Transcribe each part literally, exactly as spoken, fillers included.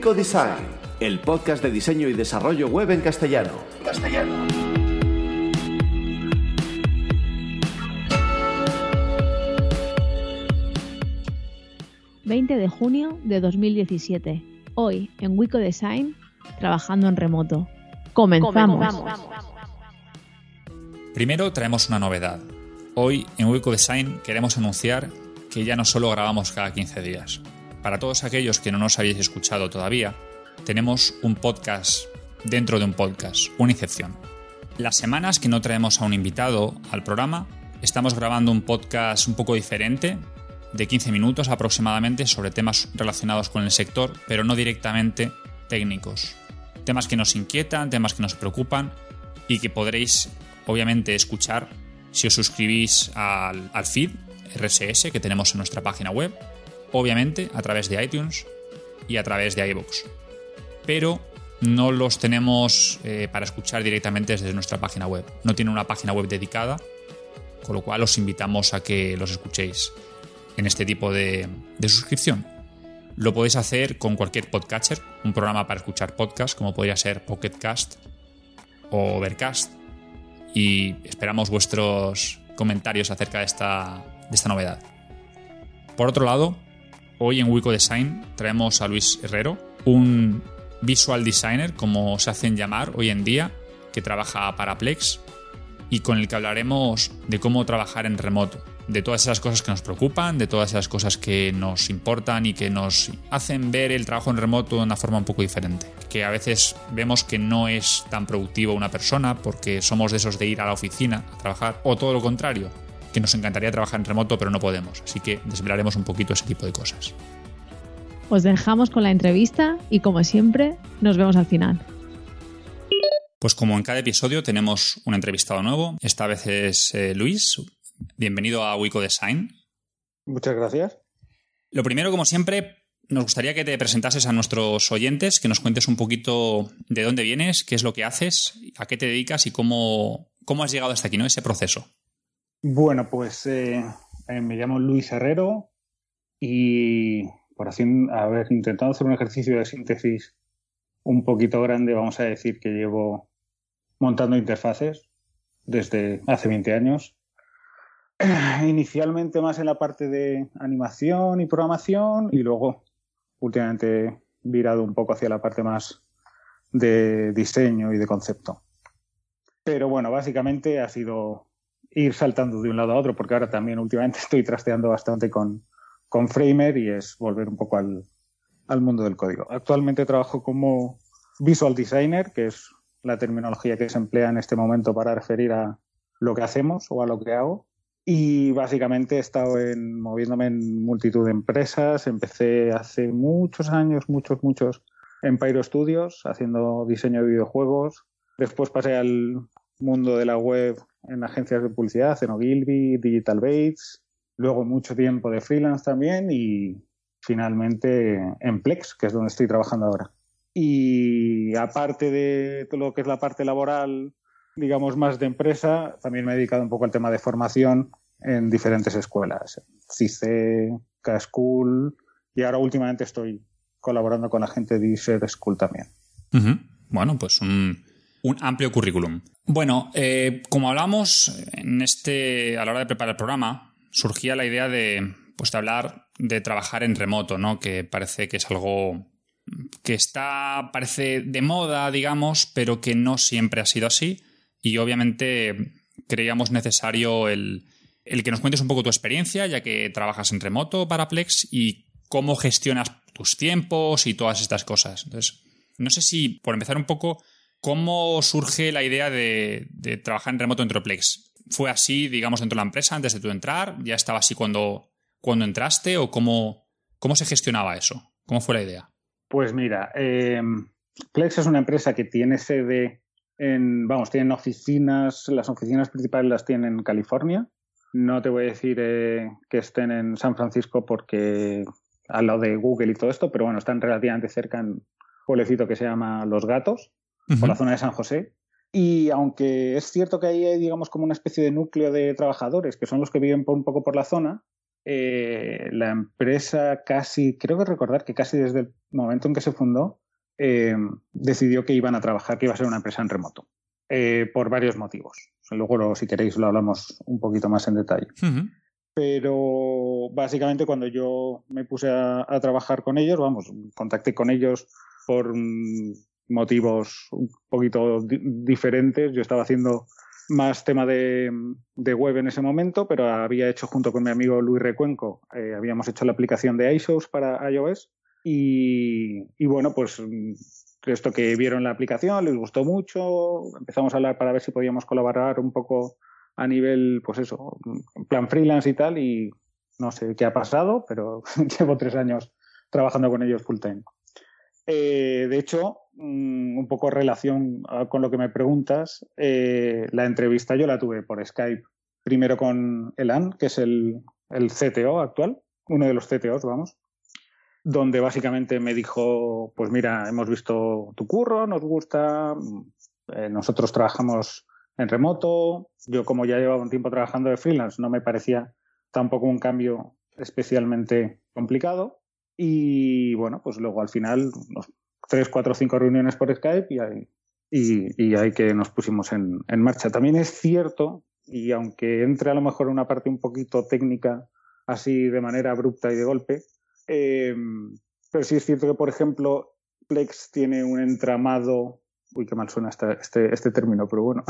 Wico Design, el podcast de diseño y desarrollo web en castellano. Castellano. veinte de junio de dos mil diecisiete. Hoy, en Wico Design, trabajando en remoto. ¡Comenzamos! Comenzamos. Primero traemos una novedad. Hoy, en Wico Design, queremos anunciar que ya no solo grabamos cada quince días. Para todos aquellos que no nos habéis escuchado todavía, tenemos un podcast dentro de un podcast, una excepción. Las semanas que no traemos a un invitado al programa, estamos grabando un podcast un poco diferente, de quince minutos aproximadamente, sobre temas relacionados con el sector, pero no directamente técnicos. Temas que nos inquietan, temas que nos preocupan y que podréis, obviamente, escuchar si os suscribís al, al feed R S S que tenemos en nuestra página web, obviamente a través de iTunes y a través de iVoox. Pero no los tenemos eh, para escuchar directamente desde nuestra página web. No tiene una página web dedicada, con lo cual os invitamos a que los escuchéis en este tipo de, de suscripción. Lo podéis hacer con cualquier podcatcher, un programa para escuchar podcast, como podría ser Pocket Cast o Overcast. Y esperamos vuestros comentarios acerca de esta, de esta novedad. Por otro lado, hoy en Wico Design traemos a Luis Herrero, un visual designer, como se hacen llamar hoy en día, que trabaja para Plex y con el que hablaremos de cómo trabajar en remoto, de todas esas cosas que nos preocupan, de todas esas cosas que nos importan y que nos hacen ver el trabajo en remoto de una forma un poco diferente. Que a veces vemos que no es tan productivo una persona porque somos de esos de ir a la oficina a trabajar, o todo lo contrario, que nos encantaría trabajar en remoto pero no podemos. Así que desvelaremos un poquito ese tipo de cosas. Os dejamos con la entrevista y, como siempre, nos vemos al final. Pues como en cada episodio tenemos un entrevistado nuevo. Esta vez es eh, Luis. Bienvenido a Wico Design. Muchas gracias. Lo primero, como siempre, nos gustaría que te presentases a nuestros oyentes, que nos cuentes un poquito de dónde vienes, qué es lo que haces, a qué te dedicas y cómo, cómo has llegado hasta aquí, ¿no? Ese proceso. Bueno, pues eh, eh, me llamo Luis Herrero y por así haber intentado hacer un ejercicio de síntesis un poquito grande, vamos a decir que llevo montando interfaces desde hace veinte años. Inicialmente más en la parte de animación y programación y luego últimamente he virado un poco hacia la parte más de diseño y de concepto. Pero bueno, básicamente ha sido ir saltando de un lado a otro porque ahora también últimamente estoy trasteando bastante con, con Framer y es volver un poco al, al mundo del código. Actualmente trabajo como visual designer, que es la terminología que se emplea en este momento para referir a lo que hacemos o a lo que hago. Y básicamente he estado en, moviéndome en multitud de empresas. Empecé hace muchos años, muchos, muchos, en Pyro Studios, haciendo diseño de videojuegos. Después pasé al mundo de la web en agencias de publicidad, en Ogilvy, Digital Bates. Luego mucho tiempo de freelance también y finalmente en Plex, que es donde estoy trabajando ahora. Y aparte de todo lo que es la parte laboral, digamos, más de empresa, también me he dedicado un poco al tema de formación en diferentes escuelas, C I C E, K-School, y ahora últimamente estoy colaborando con la gente de Deezer School también. Uh-huh. Bueno, pues un, un amplio currículum. Bueno, eh, como hablamos en este, a la hora de preparar el programa, surgía la idea de, pues, de hablar de trabajar en remoto, ¿no? Que parece que es algo que está, parece de moda, digamos, pero que no siempre ha sido así. Y obviamente creíamos necesario el, el que nos cuentes un poco tu experiencia, ya que trabajas en remoto para Plex, y cómo gestionas tus tiempos y todas estas cosas. Entonces, no sé si, por empezar un poco, ¿cómo surge la idea de, de trabajar en remoto dentro de Plex? ¿Fue así, digamos, dentro de la empresa antes de tu entrar? ¿Ya estaba así cuando, cuando entraste? ¿O cómo, cómo se gestionaba eso? ¿Cómo fue la idea? Pues mira, eh, Plex es una empresa que tiene sede en, vamos, tienen oficinas, las oficinas principales las tienen en California. No te voy a decir eh, que estén en San Francisco porque al lado de Google y todo esto, pero bueno, están relativamente cerca en un pueblecito que se llama Los Gatos, uh-huh. por la zona de San José. Y aunque es cierto que ahí hay, digamos, como una especie de núcleo de trabajadores que son los que viven por, un poco por la zona, eh, la empresa casi, creo que recordar que casi desde el momento en que se fundó, eh, decidió que iban a trabajar, que iba a ser una empresa en remoto, eh, por varios motivos. Luego, si queréis, lo hablamos un poquito más en detalle. Uh-huh. Pero básicamente cuando yo me puse a, a trabajar con ellos, vamos, contacté con ellos por um, motivos un poquito di- diferentes. Yo estaba haciendo más tema de, de web en ese momento, pero había hecho junto con mi amigo Luis Recuenco, eh, habíamos hecho la aplicación de iShows para iOS y, y bueno, pues esto que vieron la aplicación les gustó mucho, empezamos a hablar para ver si podíamos colaborar un poco a nivel, pues eso, en plan freelance y tal, y no sé qué ha pasado, pero llevo tres años trabajando con ellos full time. Eh, de hecho, un poco en relación con lo que me preguntas, eh, la entrevista yo la tuve por Skype, primero con Elan, que es el, el C T O actual, uno de los C T Os, vamos, donde básicamente me dijo, pues mira, hemos visto tu curro, nos gusta, eh, nosotros trabajamos en remoto, yo como ya llevaba un tiempo trabajando de freelance, no me parecía tampoco un cambio especialmente complicado. Y bueno, pues luego al final unos tres, cuatro, cinco reuniones por Skype y ahí, y, y ahí que nos pusimos en, en marcha. También es cierto, y aunque entre a lo mejor una parte un poquito técnica así de manera abrupta y de golpe, eh, pero sí es cierto que, por ejemplo, Plex tiene un entramado, uy, qué mal suena este, este, este término, pero bueno,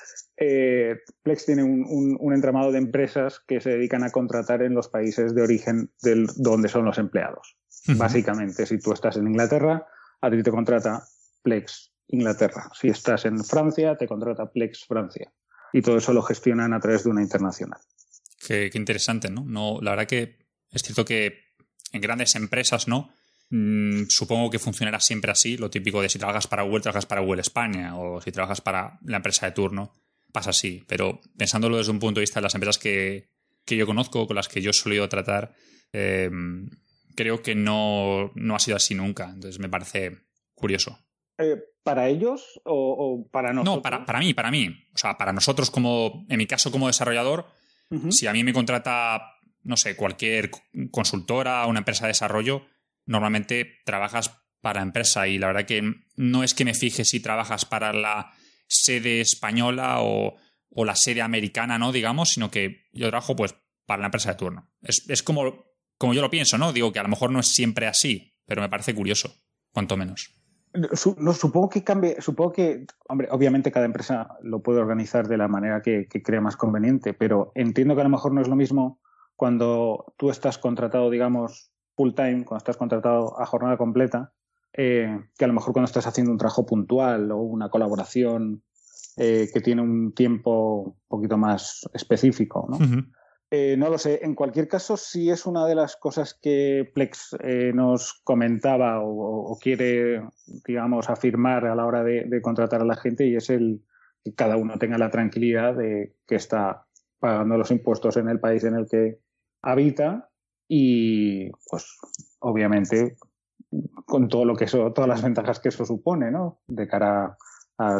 eh, Plex tiene un, un, un entramado de empresas que se dedican a contratar en los países de origen del, donde son los empleados. Uh-huh. Básicamente, si tú estás en Inglaterra, a ti te contrata Plex Inglaterra. Si estás en Francia, te contrata Plex Francia. Y todo eso lo gestionan a través de una internacional. Qué, qué interesante, ¿no? No, la verdad que es cierto que en grandes empresas, ¿no? Mm, supongo que funcionará siempre así, lo típico de si trabajas para Google, trabajas para Google España, o si trabajas para la empresa de turno, pasa así. Pero pensándolo desde un punto de vista de las empresas que, que yo conozco, con las que yo he solido tratar, eh, creo que no, no ha sido así nunca. Entonces me parece curioso. Eh, ¿Para ellos o, o para nosotros? No, para, para mí, para mí. O sea, para nosotros, como en mi caso como desarrollador, uh-huh. Si a mí me contrata, no sé, cualquier consultora o una empresa de desarrollo, normalmente trabajas para la empresa y la verdad que no es que me fije si trabajas para la sede española o, o la sede americana, ¿no? Digamos, sino que yo trabajo pues para la empresa de turno. Es, es como, como yo lo pienso, ¿no? Digo que a lo mejor no es siempre así, pero me parece curioso, cuanto menos. No, supongo que cambie, supongo que, hombre, obviamente cada empresa lo puede organizar de la manera que, que crea más conveniente, pero entiendo que a lo mejor no es lo mismo cuando tú estás contratado, digamos, full time, cuando estás contratado a jornada completa, eh, que a lo mejor cuando estás haciendo un trabajo puntual o una colaboración eh, que tiene un tiempo un poquito más específico, ¿no? Uh-huh. Eh, no lo sé. En cualquier caso, sí es una de las cosas que Plex eh, nos comentaba o, o quiere, digamos, afirmar a la hora de, de contratar a la gente, y es el que cada uno tenga la tranquilidad de que está pagando los impuestos en el país en el que habita y, pues, obviamente, con todo lo que eso, todas las ventajas que eso supone, ¿no? De cara a, a,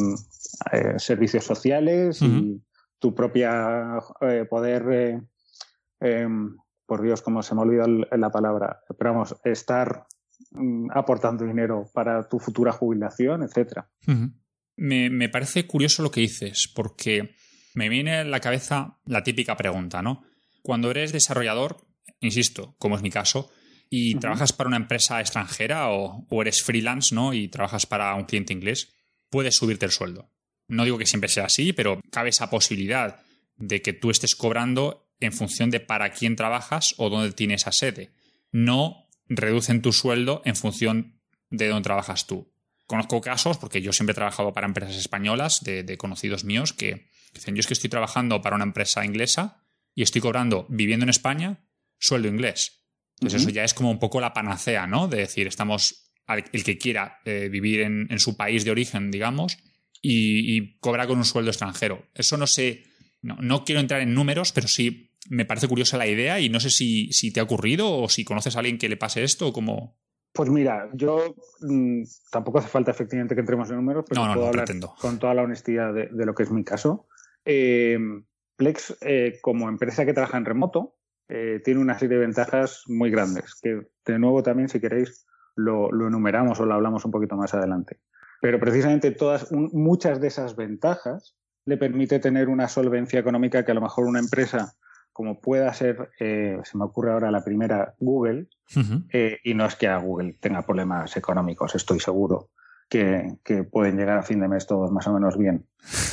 a, a servicios sociales uh-huh. y tu propia eh, poder, eh, eh, por Dios, cómo se me olvida la palabra, pero vamos, estar mm, aportando dinero para tu futura jubilación, etcétera. Uh-huh. Me, me parece curioso lo que dices, porque me viene a la cabeza la típica pregunta, ¿no? Cuando eres desarrollador, insisto, como es mi caso, y uh-huh. trabajas para una empresa extranjera o, o eres freelance, ¿no? Y trabajas para un cliente inglés, puedes subirte el sueldo. No digo que siempre sea así, pero cabe esa posibilidad de que tú estés cobrando en función de para quién trabajas o dónde tienes esa sede. No reducen tu sueldo en función de dónde trabajas tú. Conozco casos, porque yo siempre he trabajado para empresas españolas, de, de conocidos míos, que dicen, yo es que estoy trabajando para una empresa inglesa y estoy cobrando, viviendo en España, sueldo inglés. Entonces uh-huh. eso ya es como un poco la panacea, ¿no? De decir, estamos, el que quiera eh, vivir en, en su país de origen, digamos, Y, y cobra con un sueldo extranjero. Eso no sé, no, no quiero entrar en números, pero sí me parece curiosa la idea y no sé si, si te ha ocurrido o si conoces a alguien que le pase esto o cómo. Pues mira, yo mmm, tampoco hace falta efectivamente que entremos en números, pero no, no, puedo no, hablar pretendo. Con toda la honestidad de, de lo que es mi caso. Eh, Plex, eh, como empresa que trabaja en remoto, eh, tiene una serie de ventajas muy grandes, que de nuevo también, si queréis, lo, lo enumeramos o lo hablamos un poquito más adelante. Pero precisamente todas, un, muchas de esas ventajas le permite tener una solvencia económica que a lo mejor una empresa como pueda ser, eh, se me ocurre ahora la primera, Google, uh-huh. eh, y no es que a Google tenga problemas económicos, estoy seguro que, que pueden llegar a fin de mes todos más o menos bien.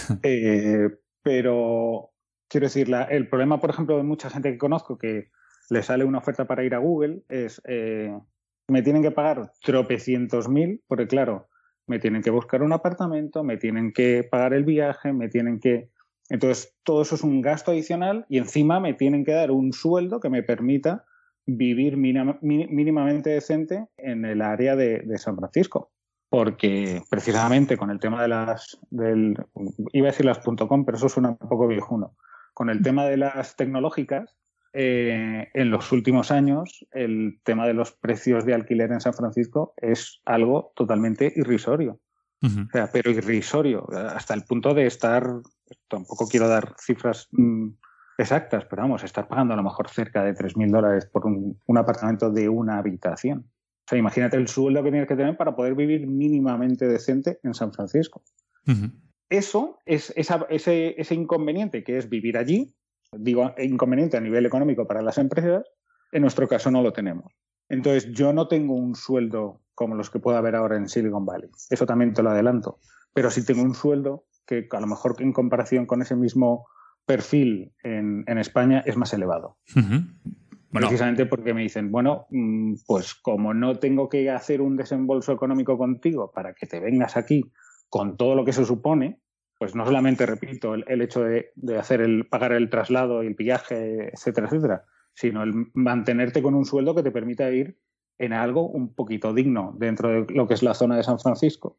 eh, pero quiero decir, la, el problema, por ejemplo, de mucha gente que conozco que le sale una oferta para ir a Google es, eh, me tienen que pagar tropecientos mil, porque claro, me tienen que buscar un apartamento, me tienen que pagar el viaje, me tienen que... Entonces, todo eso es un gasto adicional y encima me tienen que dar un sueldo que me permita vivir mínima, mínimamente decente en el área de, de San Francisco. Porque precisamente con el tema de las... Del, iba a decir las .com, pero eso suena un poco viejuno. Con el tema de las tecnológicas, eh, en los últimos años el tema de los precios de alquiler en San Francisco es algo totalmente irrisorio. Uh-huh. O sea, pero irrisorio, hasta el punto de estar... Tampoco quiero dar cifras mmm, exactas, pero vamos, estar pagando a lo mejor cerca de tres mil dólares por un, un apartamento de una habitación. O sea, imagínate el sueldo que tienes que tener para poder vivir mínimamente decente en San Francisco. Uh-huh. Eso es esa, ese, ese inconveniente que es vivir allí, digo inconveniente a nivel económico para las empresas, en nuestro caso no lo tenemos. Entonces, yo no tengo un sueldo como los que pueda haber ahora en Silicon Valley. Eso también te lo adelanto. Pero sí tengo un sueldo que a lo mejor en comparación con ese mismo perfil en, en España es más elevado. Uh-huh. Bueno. Precisamente porque me dicen, bueno, pues como no tengo que hacer un desembolso económico contigo para que te vengas aquí con todo lo que se supone, pues no solamente, repito, el, el hecho de, de hacer el pagar el traslado y el viaje, etcétera, etcétera, sino el mantenerte con un sueldo que te permita ir en algo un poquito digno dentro de lo que es la zona de San Francisco.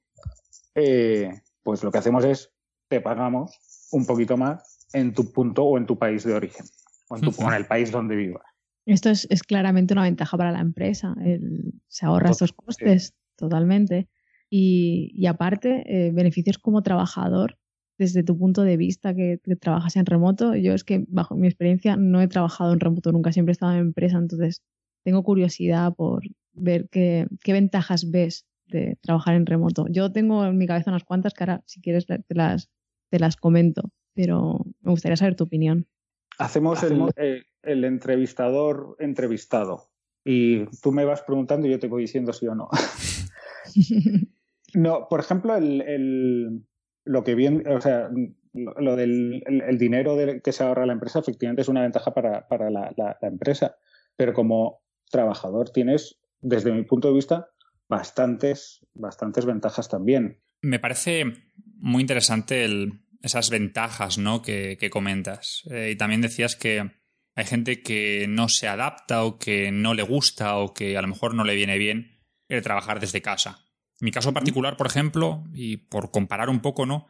Eh, pues lo que hacemos es te pagamos un poquito más en tu punto o en tu país de origen o en, tu, uh-huh. o en el país donde vivas. Esto es, es claramente una ventaja para la empresa. El, se ahorra estos costes sí. totalmente. Y, y aparte, eh, beneficios como trabajador, desde tu punto de vista que, que trabajas en remoto. Yo es que, bajo mi experiencia, no he trabajado en remoto nunca, siempre he estado en empresa, entonces tengo curiosidad por ver qué, qué ventajas ves de trabajar en remoto. Yo tengo en mi cabeza unas cuantas que ahora, si quieres, te las, te las comento, pero me gustaría saber tu opinión. Hacemos, Hacemos... El, eh, el entrevistador entrevistado y tú me vas preguntando y yo te voy diciendo sí o no. No, por ejemplo, el, el, lo que bien, o sea, lo, lo del el, el dinero de, que se ahorra la empresa efectivamente es una ventaja para, para la, la, la empresa, pero como trabajador tienes, desde mi punto de vista, bastantes, bastantes ventajas también. Me parece muy interesante el, esas ventajas, ¿no?, que, que comentas. Eh, y también decías que hay gente que no se adapta o que no le gusta o que a lo mejor no le viene bien el trabajar desde casa. En mi caso particular, por ejemplo, y por comparar un poco, ¿no?,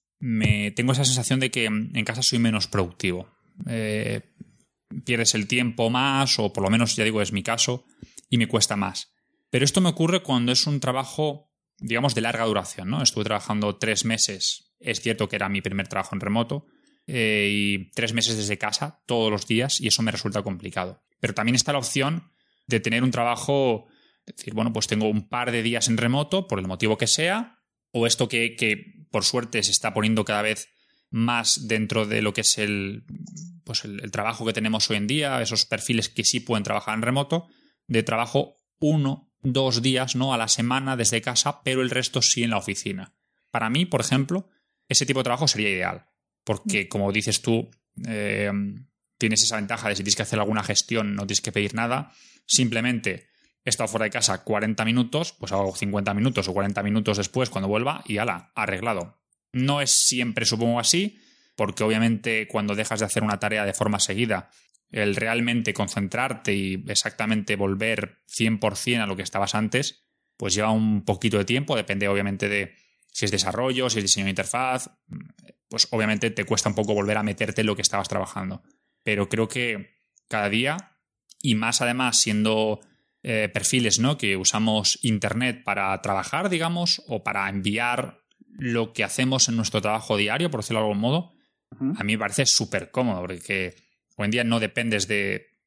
me tengo esa sensación de que en casa soy menos productivo. Eh, pierdes el tiempo más, o por lo menos, ya digo, es mi caso, y me cuesta más. Pero esto me ocurre cuando es un trabajo, digamos, de larga duración, ¿no? Estuve trabajando tres meses, es cierto que era mi primer trabajo en remoto, eh, y tres meses desde casa, todos los días, y eso me resulta complicado. Pero también está la opción de tener un trabajo, decir, bueno, pues tengo un par de días en remoto, por el motivo que sea, o esto que, que por suerte se está poniendo cada vez más dentro de lo que es el, pues el, el trabajo que tenemos hoy en día, esos perfiles que sí pueden trabajar en remoto, de trabajo uno, dos días, ¿no?, a la semana desde casa, pero el resto sí en la oficina. Para mí, por ejemplo, ese tipo de trabajo sería ideal, porque como dices tú, eh, tienes esa ventaja de si tienes que hacer alguna gestión, no tienes que pedir nada, simplemente he estado fuera de casa cuarenta minutos, pues hago cincuenta minutos o cuarenta minutos después cuando vuelva y ala, arreglado. No es siempre, supongo, así, porque obviamente cuando dejas de hacer una tarea de forma seguida, el realmente concentrarte y exactamente volver cien por ciento a lo que estabas antes, pues lleva un poquito de tiempo, depende obviamente de si es desarrollo, si es diseño de interfaz, pues obviamente te cuesta un poco volver a meterte en lo que estabas trabajando. Pero creo que cada día, y más además siendo eh, perfiles, ¿no?, que usamos internet para trabajar, digamos, o para enviar lo que hacemos en nuestro trabajo diario, por decirlo de algún modo, uh-huh. a mí me parece súper cómodo, porque hoy en día no dependes de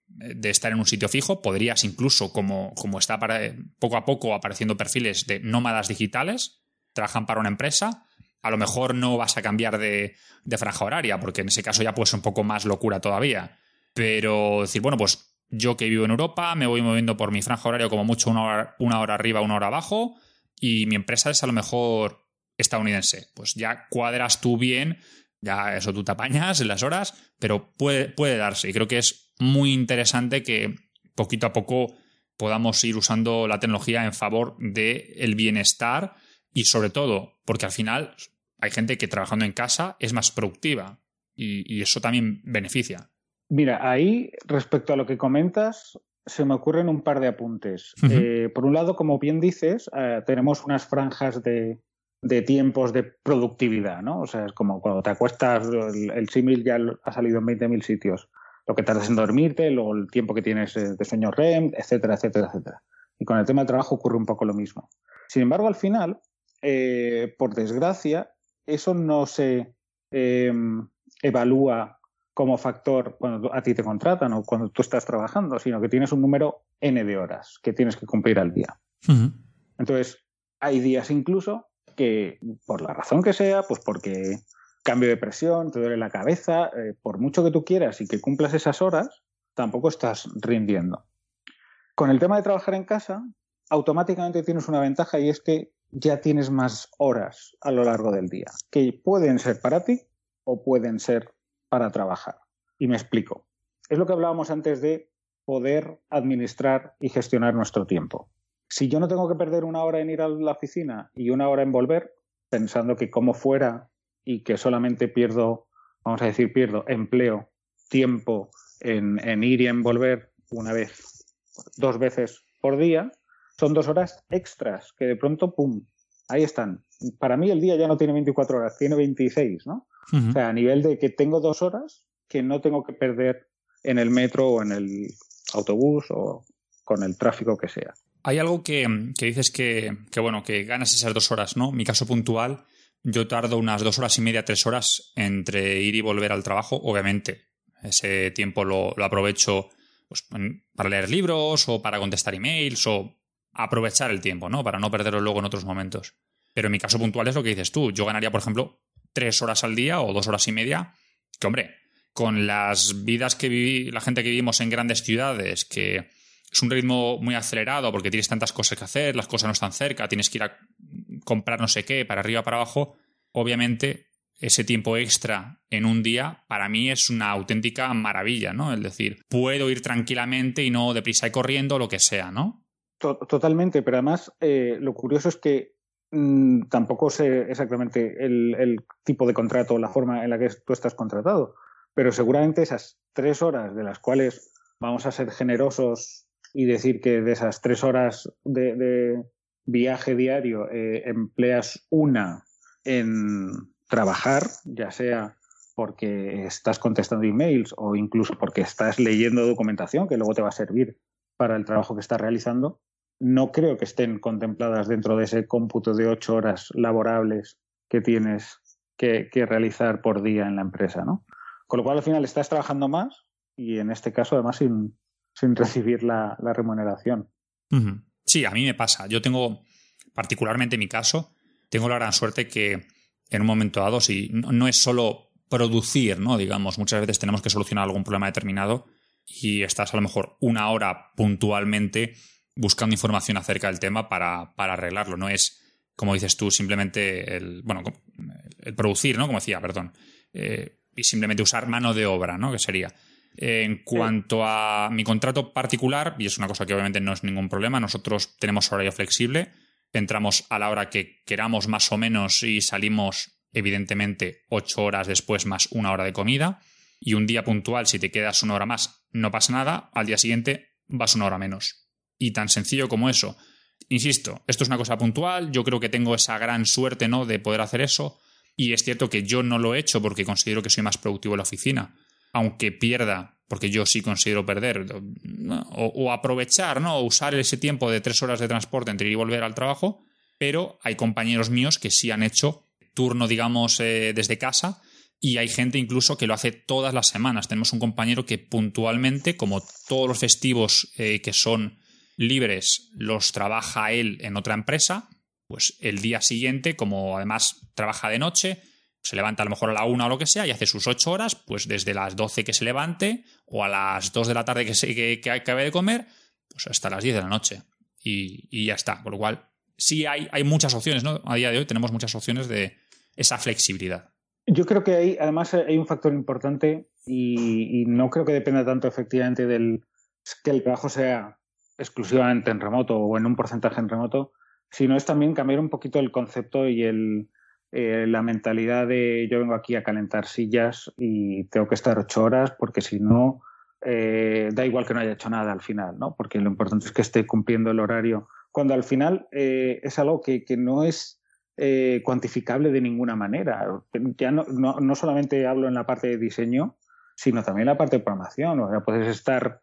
de estar en un sitio fijo. Podrías incluso, como, como está para, poco a poco apareciendo perfiles de nómadas digitales, trabajan para una empresa. A lo mejor no vas a cambiar de, de franja horaria, porque en ese caso ya puede ser un poco más locura todavía. Pero decir, bueno, pues yo que vivo en Europa me voy moviendo por mi franja horaria como mucho una hora, una hora arriba, una hora abajo, y mi empresa es a lo mejor estadounidense. Pues ya cuadras tú bien, ya eso tú te apañas en las horas, pero puede, puede darse. Y creo que es muy interesante que poquito a poco podamos ir usando la tecnología en favor del bienestar y sobre todo porque al final hay gente que trabajando en casa es más productiva y, y eso también beneficia. Mira, ahí respecto a lo que comentas se me ocurren un par de apuntes. Uh-huh. Eh, por un lado, como bien dices, eh, tenemos unas franjas de, de tiempos de productividad, ¿no? O sea, es como cuando te acuestas, el, el símil ya ha salido en veinte mil sitios. Lo que tardas en dormirte, luego el tiempo que tienes de sueño R E M, etcétera, etcétera, etcétera. Y con el tema del trabajo ocurre un poco lo mismo. Sin embargo, al final, eh, por desgracia, eso no se eh, evalúa como factor cuando a ti te contratan o cuando tú estás trabajando, sino que tienes un número N de horas que tienes que cumplir al día. Uh-huh. Entonces, hay días incluso que, por la razón que sea, pues porque cambio de presión, te duele la cabeza, eh, por mucho que tú quieras y que cumplas esas horas, tampoco estás rindiendo. Con el tema de trabajar en casa, automáticamente tienes una ventaja y es que ya tienes más horas a lo largo del día, que pueden ser para ti o pueden ser para trabajar. Y me explico. Es lo que hablábamos antes de poder administrar y gestionar nuestro tiempo. Si yo no tengo que perder una hora en ir a la oficina y una hora en volver, pensando que como fuera y que solamente pierdo, vamos a decir, pierdo empleo, tiempo en, en ir y en volver una vez, dos veces por día, son dos horas extras que de pronto, ¡pum!, ahí están. Para mí el día ya no tiene veinticuatro horas, tiene veintiséis, ¿no? Uh-huh. O sea, a nivel de que tengo dos horas que no tengo que perder en el metro o en el autobús o con el tráfico que sea. Hay algo que, que dices que, que, bueno, que ganas esas dos horas, ¿no? Mi caso puntual, yo tardo unas dos horas y media, tres horas entre ir y volver al trabajo. Obviamente, ese tiempo lo, lo aprovecho pues, para leer libros o para contestar emails o aprovechar el tiempo, ¿no? Para no perderlo luego en otros momentos. Pero en mi caso puntual es lo que dices tú. Yo ganaría, por ejemplo, tres horas al día o dos horas y media. Que, hombre, con las vidas que viví, la gente que vivimos en grandes ciudades, que es un ritmo muy acelerado porque tienes tantas cosas que hacer, las cosas no están cerca, tienes que ir a comprar no sé qué, para arriba, para abajo. Obviamente, ese tiempo extra en un día para mí es una auténtica maravilla, ¿no? Es decir, puedo ir tranquilamente y no deprisa y corriendo, lo que sea, ¿no? Totalmente, pero además eh, lo curioso es que mmm, tampoco sé exactamente el, el tipo de contrato o la forma en la que tú estás contratado, pero seguramente esas tres horas de las cuales vamos a ser generosos y decir que de esas tres horas de, de viaje diario eh, empleas una en trabajar, ya sea porque estás contestando emails o incluso porque estás leyendo documentación que luego te va a servir para el trabajo que estás realizando, no creo que estén contempladas dentro de ese cómputo de ocho horas laborables que tienes que, que realizar por día en la empresa, ¿no? Con lo cual, al final, estás trabajando más y, en este caso, además, sin, sin recibir la, la remuneración. Uh-huh. Sí, a mí me pasa. Yo tengo, particularmente en mi caso, tengo la gran suerte que en un momento dado, si no, no es solo producir, ¿no? Digamos, muchas veces tenemos que solucionar algún problema determinado y estás a lo mejor una hora puntualmente buscando información acerca del tema para, para arreglarlo. No es, como dices tú, simplemente el, bueno, el producir, ¿no? Como decía, perdón. Eh, y simplemente usar mano de obra, ¿no? Que sería. Eh, en cuanto a mi contrato particular, y es una cosa que obviamente no es ningún problema, nosotros tenemos horario flexible, entramos a la hora que queramos más o menos y salimos, evidentemente, ocho horas después más una hora de comida. Y un día puntual, si te quedas una hora más, no pasa nada. Al día siguiente vas una hora menos. Y tan sencillo como eso. Insisto, esto es una cosa puntual. Yo creo que tengo esa gran suerte, ¿no?, de poder hacer eso. Y es cierto que yo no lo he hecho porque considero que soy más productivo en la oficina. Aunque pierda, porque yo sí considero perder. O, o aprovechar, ¿no?, o usar ese tiempo de tres horas de transporte entre ir y volver al trabajo. Pero hay compañeros míos que sí han hecho turno, digamos, eh, desde casa Y hay gente incluso que lo hace todas las semanas. Tenemos un compañero que puntualmente, como todos los festivos eh, que son libres, los trabaja él en otra empresa, pues el día siguiente, como además trabaja de noche, se levanta a lo mejor a la una o lo que sea y hace sus ocho horas, pues desde las doce que se levante o a las dos de la tarde que, se, que, que acabe de comer, pues hasta las diez de la noche. Y, y ya está. Por lo cual, sí hay, hay muchas opciones, ¿no? A día de hoy tenemos muchas opciones de esa flexibilidad. Yo creo que hay, además hay un factor importante y, y no creo que dependa tanto efectivamente del que el trabajo sea exclusivamente en remoto o en un porcentaje en remoto, sino es también cambiar un poquito el concepto y el, eh, la mentalidad de yo vengo aquí a calentar sillas y tengo que estar ocho horas porque si no, eh, da igual que no haya hecho nada al final, ¿no? Porque lo importante es que esté cumpliendo el horario. Cuando al final eh, es algo que, que no es eh, cuantificable de ninguna manera. Ya no, no, no solamente hablo en la parte de diseño, sino también en la parte de programación. O sea, puedes estar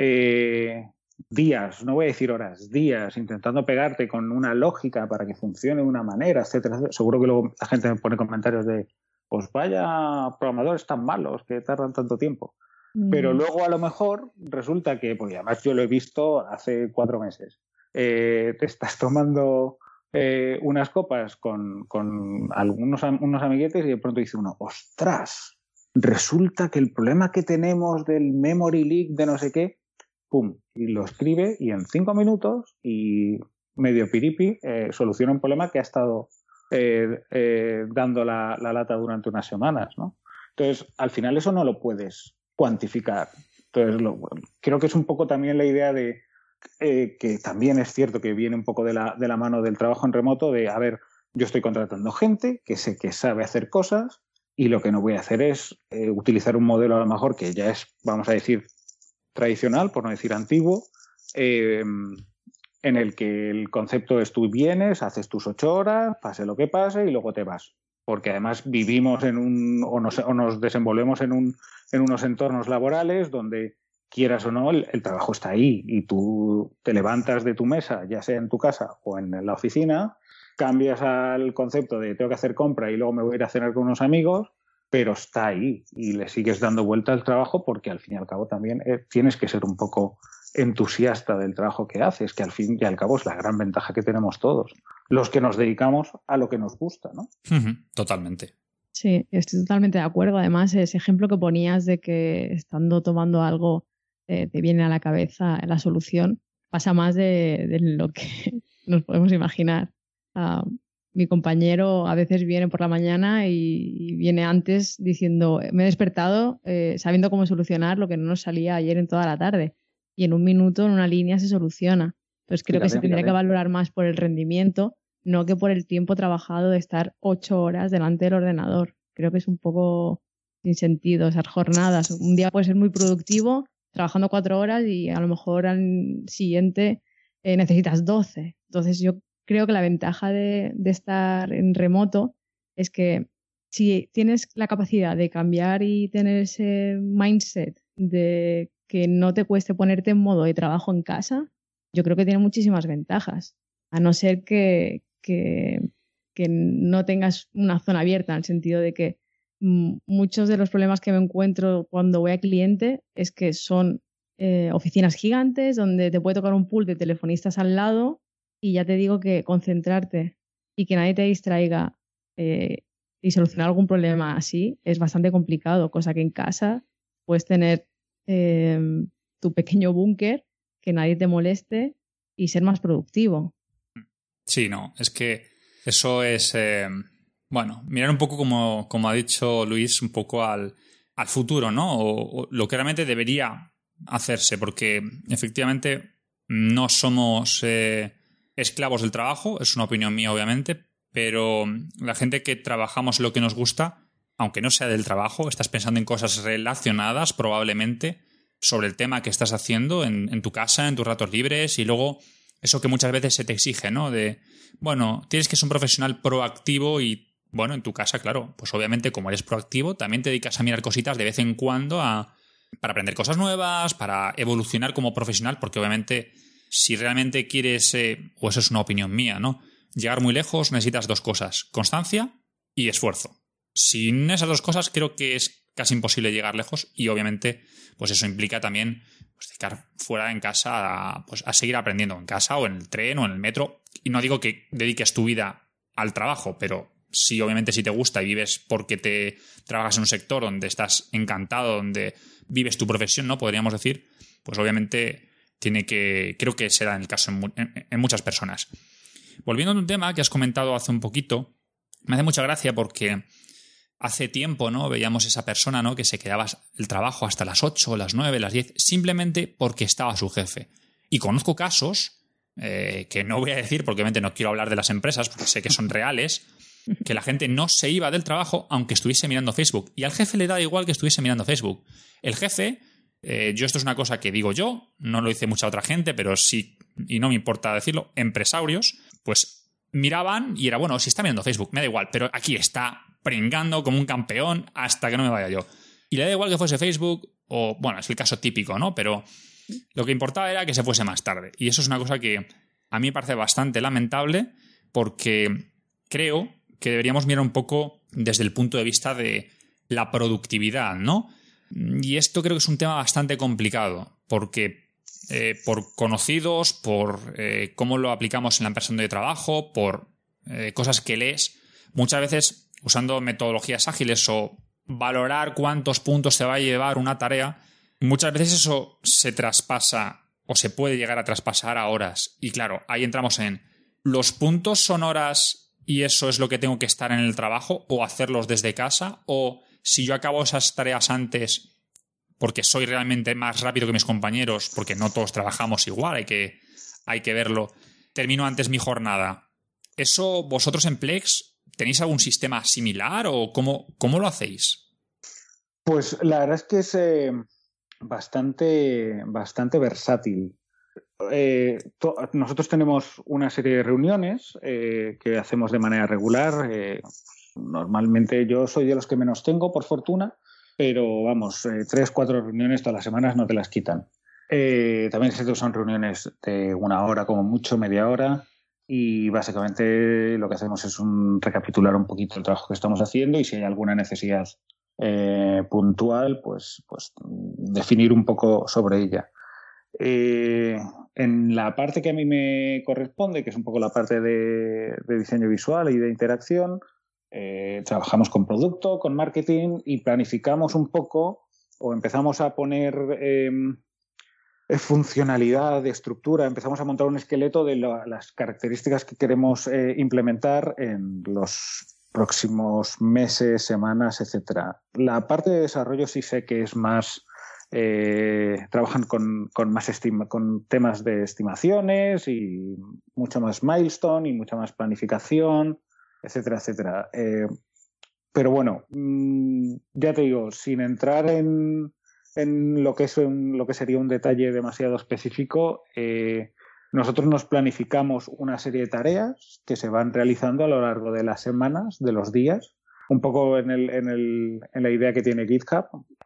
eh, días, no voy a decir horas, días intentando pegarte con una lógica para que funcione de una manera, etcétera, etcétera. Seguro que luego la gente me pone comentarios de pues vaya programadores tan malos que tardan tanto tiempo. Mm. Pero luego a lo mejor resulta que, pues además yo lo he visto hace cuatro meses, eh, te estás tomando eh, unas copas con, con algunos unos amiguetes y de pronto dice uno, ¡ostras! Resulta que el problema que tenemos del memory leak de no sé qué, pum, y lo escribe y en cinco minutos y medio piripi eh, soluciona un problema que ha estado eh, eh, dando la, la lata durante unas semanas, ¿no? Entonces, al final eso no lo puedes cuantificar. Entonces, lo, creo que es un poco también la idea de eh, que también es cierto que viene un poco de la, de la mano del trabajo en remoto, de, a ver, yo estoy contratando gente que sé que sabe hacer cosas y lo que no voy a hacer es eh, utilizar un modelo a lo mejor que ya es, vamos a decir, tradicional, por no decir antiguo, eh, en el que el concepto es tú vienes, haces tus ocho horas, pase lo que pase y luego te vas. Porque además vivimos en un, o nos, o nos desenvolvemos en, un, en unos entornos laborales donde, quieras o no, el, el trabajo está ahí y tú te levantas de tu mesa, ya sea en tu casa o en la oficina, cambias al concepto de tengo que hacer compra y luego me voy a ir a cenar con unos amigos, pero está ahí y le sigues dando vuelta al trabajo porque al fin y al cabo también eh, tienes que ser un poco entusiasta del trabajo que haces, que al fin y al cabo es la gran ventaja que tenemos todos, los que nos dedicamos a lo que nos gusta, ¿no? Totalmente. Sí, estoy totalmente de acuerdo. Además, ese ejemplo que ponías de que estando tomando algo eh, te viene a la cabeza la solución, pasa más de, de lo que nos podemos imaginar. Uh, mi compañero a veces viene por la mañana y, y viene antes diciendo me he despertado eh, sabiendo cómo solucionar lo que no nos salía ayer en toda la tarde y en un minuto en una línea se soluciona. Entonces creo fíjate, que se tendría fíjate. que valorar más por el rendimiento, no que por el tiempo trabajado de estar ocho horas delante del ordenador. Creo que es un poco sin sentido esas jornadas. Un día puede ser muy productivo trabajando cuatro horas y a lo mejor al siguiente eh, necesitas doce. Entonces yo creo que la ventaja de, de estar en remoto es que si tienes la capacidad de cambiar y tener ese mindset de que no te cueste ponerte en modo de trabajo en casa, yo creo que tiene muchísimas ventajas. A no ser que, que, que no tengas una zona abierta, en el sentido de que m- muchos de los problemas que me encuentro cuando voy a cliente es que son eh, oficinas gigantes donde te puede tocar un pool de telefonistas al lado. Y ya te digo que concentrarte y que nadie te distraiga eh, y solucionar algún problema así es bastante complicado, cosa que en casa puedes tener eh, tu pequeño búnker, que nadie te moleste y ser más productivo. Sí, no, es que eso es, eh, bueno, mirar un poco como, como ha dicho Luis, un poco al, al futuro, ¿no? O, o lo que realmente debería hacerse, porque efectivamente no somos... Eh, esclavos del trabajo, es una opinión mía obviamente, pero la gente que trabajamos lo que nos gusta, aunque no sea del trabajo, estás pensando en cosas relacionadas probablemente sobre el tema que estás haciendo en, en tu casa, en tus ratos libres y luego eso que muchas veces se te exige, ¿no? De, bueno, tienes que ser un profesional proactivo y, bueno, en tu casa, claro, pues obviamente como eres proactivo también te dedicas a mirar cositas de vez en cuando a, para aprender cosas nuevas, para evolucionar como profesional, porque obviamente... Si realmente quieres, eh, o eso es una opinión mía, ¿no? Llegar muy lejos necesitas dos cosas, constancia y esfuerzo. sin esas dos cosas creo que es casi imposible llegar lejos y obviamente pues eso implica también pues, dedicar fuera en casa a, pues, a seguir aprendiendo en casa o en el tren o en el metro. Y no digo que dediques tu vida al trabajo, pero sí, obviamente, si te gusta y vives porque te trabajas en un sector donde estás encantado, donde vives tu profesión, ¿no? Podríamos decir, pues obviamente tiene que, creo que será en el caso en, en, en muchas personas. Volviendo a un tema que has comentado hace un poquito, me hace mucha gracia porque hace tiempo, ¿no? Veíamos esa persona, ¿no? Que se quedaba el trabajo hasta las ocho, las nueve, las diez, simplemente porque estaba su jefe. Y conozco casos, eh, que no voy a decir porque obviamente no quiero hablar de las empresas porque sé que son reales, que la gente no se iba del trabajo aunque estuviese mirando Facebook. Y al jefe le da igual que estuviese mirando Facebook. El jefe, eh, yo esto es una cosa que digo yo, no lo dice mucha otra gente, pero sí, y no me importa decirlo, empresarios, pues miraban y era, bueno, si está mirando Facebook, me da igual, pero aquí está pringando como un campeón hasta que no me vaya yo. Y le da igual que fuese Facebook o, bueno, es el caso típico, ¿no? Pero lo que importaba era que se fuese más tarde. Y eso es una cosa que a mí me parece bastante lamentable porque creo que deberíamos mirar un poco desde el punto de vista de la productividad, ¿no? Y esto creo que es un tema bastante complicado porque eh, por conocidos, por eh, cómo lo aplicamos en la empresa donde trabajo, por eh, cosas que lees, muchas veces usando metodologías ágiles o valorar cuántos puntos te va a llevar una tarea, muchas veces eso se traspasa o se puede llegar a traspasar a horas. Y claro, ahí entramos en los puntos son horas y eso es lo que tengo que estar en el trabajo o hacerlos desde casa, o si yo acabo esas tareas antes porque soy realmente más rápido que mis compañeros, porque no todos trabajamos igual, hay que, hay que verlo, termino antes mi jornada. ¿Eso vosotros en Plex tenéis algún sistema similar o cómo, cómo lo hacéis? Pues la verdad es que es eh, bastante, bastante versátil. Eh, to- nosotros tenemos una serie de reuniones eh, que hacemos de manera regular. Eh, normalmente yo soy de los que menos tengo, por fortuna, pero vamos, eh, tres, cuatro reuniones todas las semanas no te las quitan. Eh, también son reuniones de una hora, como mucho, media hora. Y básicamente lo que hacemos es un, recapitular un poquito el trabajo que estamos haciendo y si hay alguna necesidad eh, puntual, pues, pues definir un poco sobre ella. Eh, en la parte que a mí me corresponde, que es un poco la parte de, de diseño visual y de interacción, eh, trabajamos con producto, con marketing y planificamos un poco o empezamos a poner eh, funcionalidad, de estructura, empezamos a montar un esqueleto de la, las características que queremos eh, implementar en los próximos meses, semanas, etcétera. La parte de desarrollo sí sé que es más eh, trabajan con, con más estima, con temas de estimaciones y mucho más milestone y mucha más planificación, etcétera, etcétera. Eh, pero bueno, mmm, ya te digo, sin entrar en en lo que es un, lo que sería un detalle demasiado específico, eh, nosotros nos planificamos una serie de tareas que se van realizando a lo largo de las semanas, de los días, un poco en, el, en, el, en la idea que tiene GitHub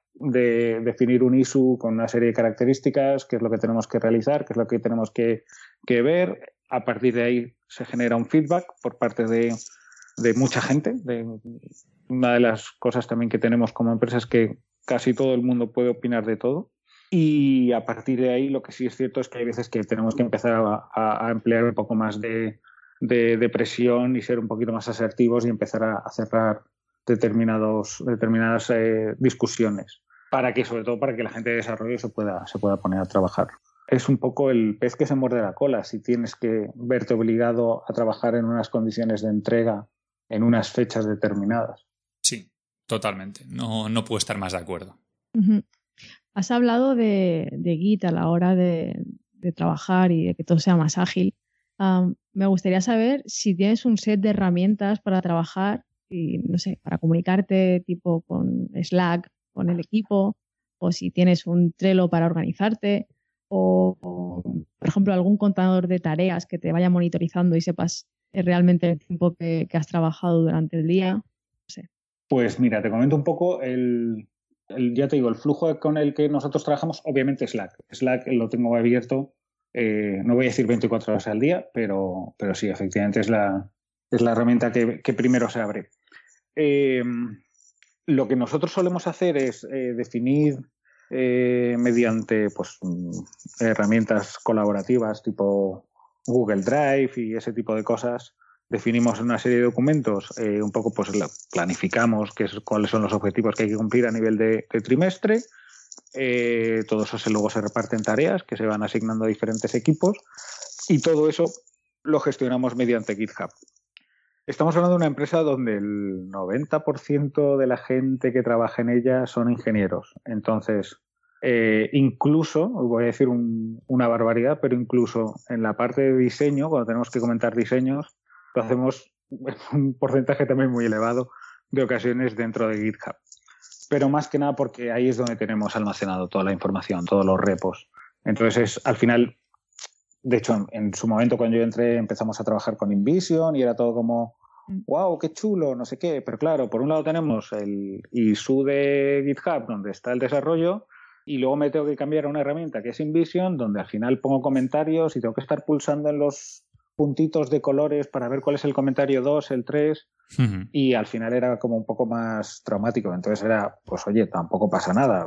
de definir un issue con una serie de características, qué es lo que tenemos que realizar, qué es lo que tenemos que, que ver. A partir de ahí se genera un feedback por parte de, de mucha gente. De, una de las cosas también que tenemos como empresa es que casi todo el mundo puede opinar de todo y a partir de ahí lo que sí es cierto es que hay veces que tenemos que empezar a, a, a emplear un poco más de, de, de presión y ser un poquito más asertivos y empezar a, a cerrar determinados, determinadas eh, discusiones para que, sobre todo para que la gente de desarrollo se pueda, se pueda poner a trabajar. Es un poco el pez que se muerde la cola si tienes que verte obligado a trabajar en unas condiciones de entrega en unas fechas determinadas. Sí. Totalmente, no, no puedo estar más de acuerdo. Uh-huh. Has hablado de, de Git a la hora de, de trabajar y de que todo sea más ágil. Um, me gustaría saber si tienes un set de herramientas para trabajar y, no sé, para comunicarte tipo con Slack, con el equipo, o si tienes un Trello para organizarte, o, o por ejemplo, algún contador de tareas que te vaya monitorizando y sepas realmente el tiempo que, que has trabajado durante el día. No sé. Pues mira, te comento un poco el, el, ya te digo, el flujo con el que nosotros trabajamos, obviamente Slack. Slack lo tengo abierto, eh, no voy a decir veinticuatro horas al día, pero, pero sí, efectivamente es la, es la herramienta que, que primero se abre. Eh, lo que nosotros solemos hacer es eh, definir eh, mediante pues, herramientas colaborativas tipo Google Drive y ese tipo de cosas. Definimos una serie de documentos, eh, un poco pues planificamos qué es, cuáles son los objetivos que hay que cumplir a nivel de, de trimestre. Eh, todo eso se, luego se reparte en tareas que se van asignando a diferentes equipos y todo eso lo gestionamos mediante GitHub. Estamos hablando de una empresa donde el noventa por ciento de la gente que trabaja en ella son ingenieros. Entonces, eh, incluso, voy a decir un, una barbaridad, pero incluso en la parte de diseño, cuando tenemos que comentar diseños, lo hacemos en un porcentaje también muy elevado de ocasiones dentro de GitHub. Pero más que nada porque ahí es donde tenemos almacenado toda la información, todos los repos. Entonces, es, al final, de hecho, en, en su momento cuando yo entré empezamos a trabajar con InVision y era todo como, wow, qué chulo, no sé qué. Pero claro, por un lado tenemos el I S U de GitHub, donde está el desarrollo, y luego me tengo que cambiar a una herramienta que es InVision, donde al final pongo comentarios y tengo que estar pulsando en los puntitos de colores para ver cuál es el comentario dos, el tres, uh-huh. Y al final era como un poco más traumático. Entonces era, pues oye, tampoco pasa nada.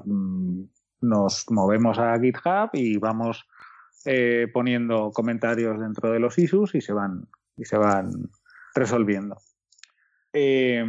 Nos movemos a GitHub y vamos eh, poniendo comentarios dentro de los issues y se van, y se van resolviendo. Eh,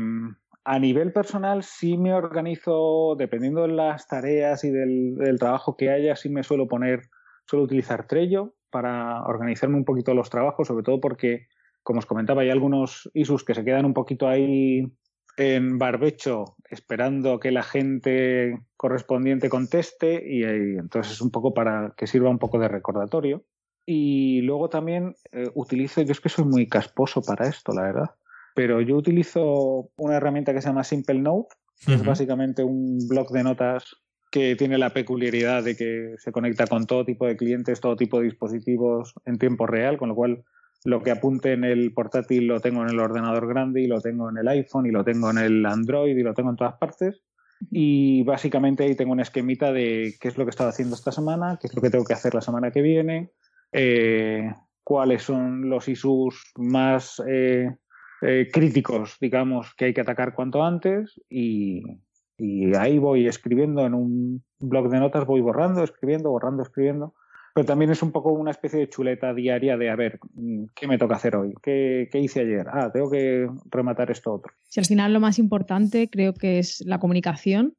a nivel personal sí me organizo, dependiendo de las tareas y del, del trabajo que haya, sí me suelo poner, suelo utilizar Trello para organizarme un poquito los trabajos, sobre todo porque, como os comentaba, hay algunos issues que se quedan un poquito ahí en barbecho esperando que la gente correspondiente conteste y, y entonces es un poco para que sirva un poco de recordatorio. Y luego también eh, utilizo, yo es que soy muy casposo para esto, la verdad, pero yo utilizo una herramienta que se llama Simple Note, que uh-huh. es básicamente un bloc de notas que tiene la peculiaridad de que se conecta con todo tipo de clientes, todo tipo de dispositivos en tiempo real, con lo cual lo que apunte en el portátil lo tengo en el ordenador grande y lo tengo en el iPhone y lo tengo en el Android y lo tengo en todas partes. Y básicamente ahí tengo una esquemita de qué es lo que he estado haciendo esta semana, qué es lo que tengo que hacer la semana que viene, eh, cuáles son los issues más eh, eh, críticos, digamos, que hay que atacar cuanto antes y... Y ahí voy escribiendo en un blog de notas, voy borrando, escribiendo, borrando, escribiendo. Pero también es un poco una especie de chuleta diaria de, a ver, ¿qué me toca hacer hoy? ¿Qué, qué hice ayer? Ah, tengo que rematar esto otro. Sí, al final lo más importante creo que es la comunicación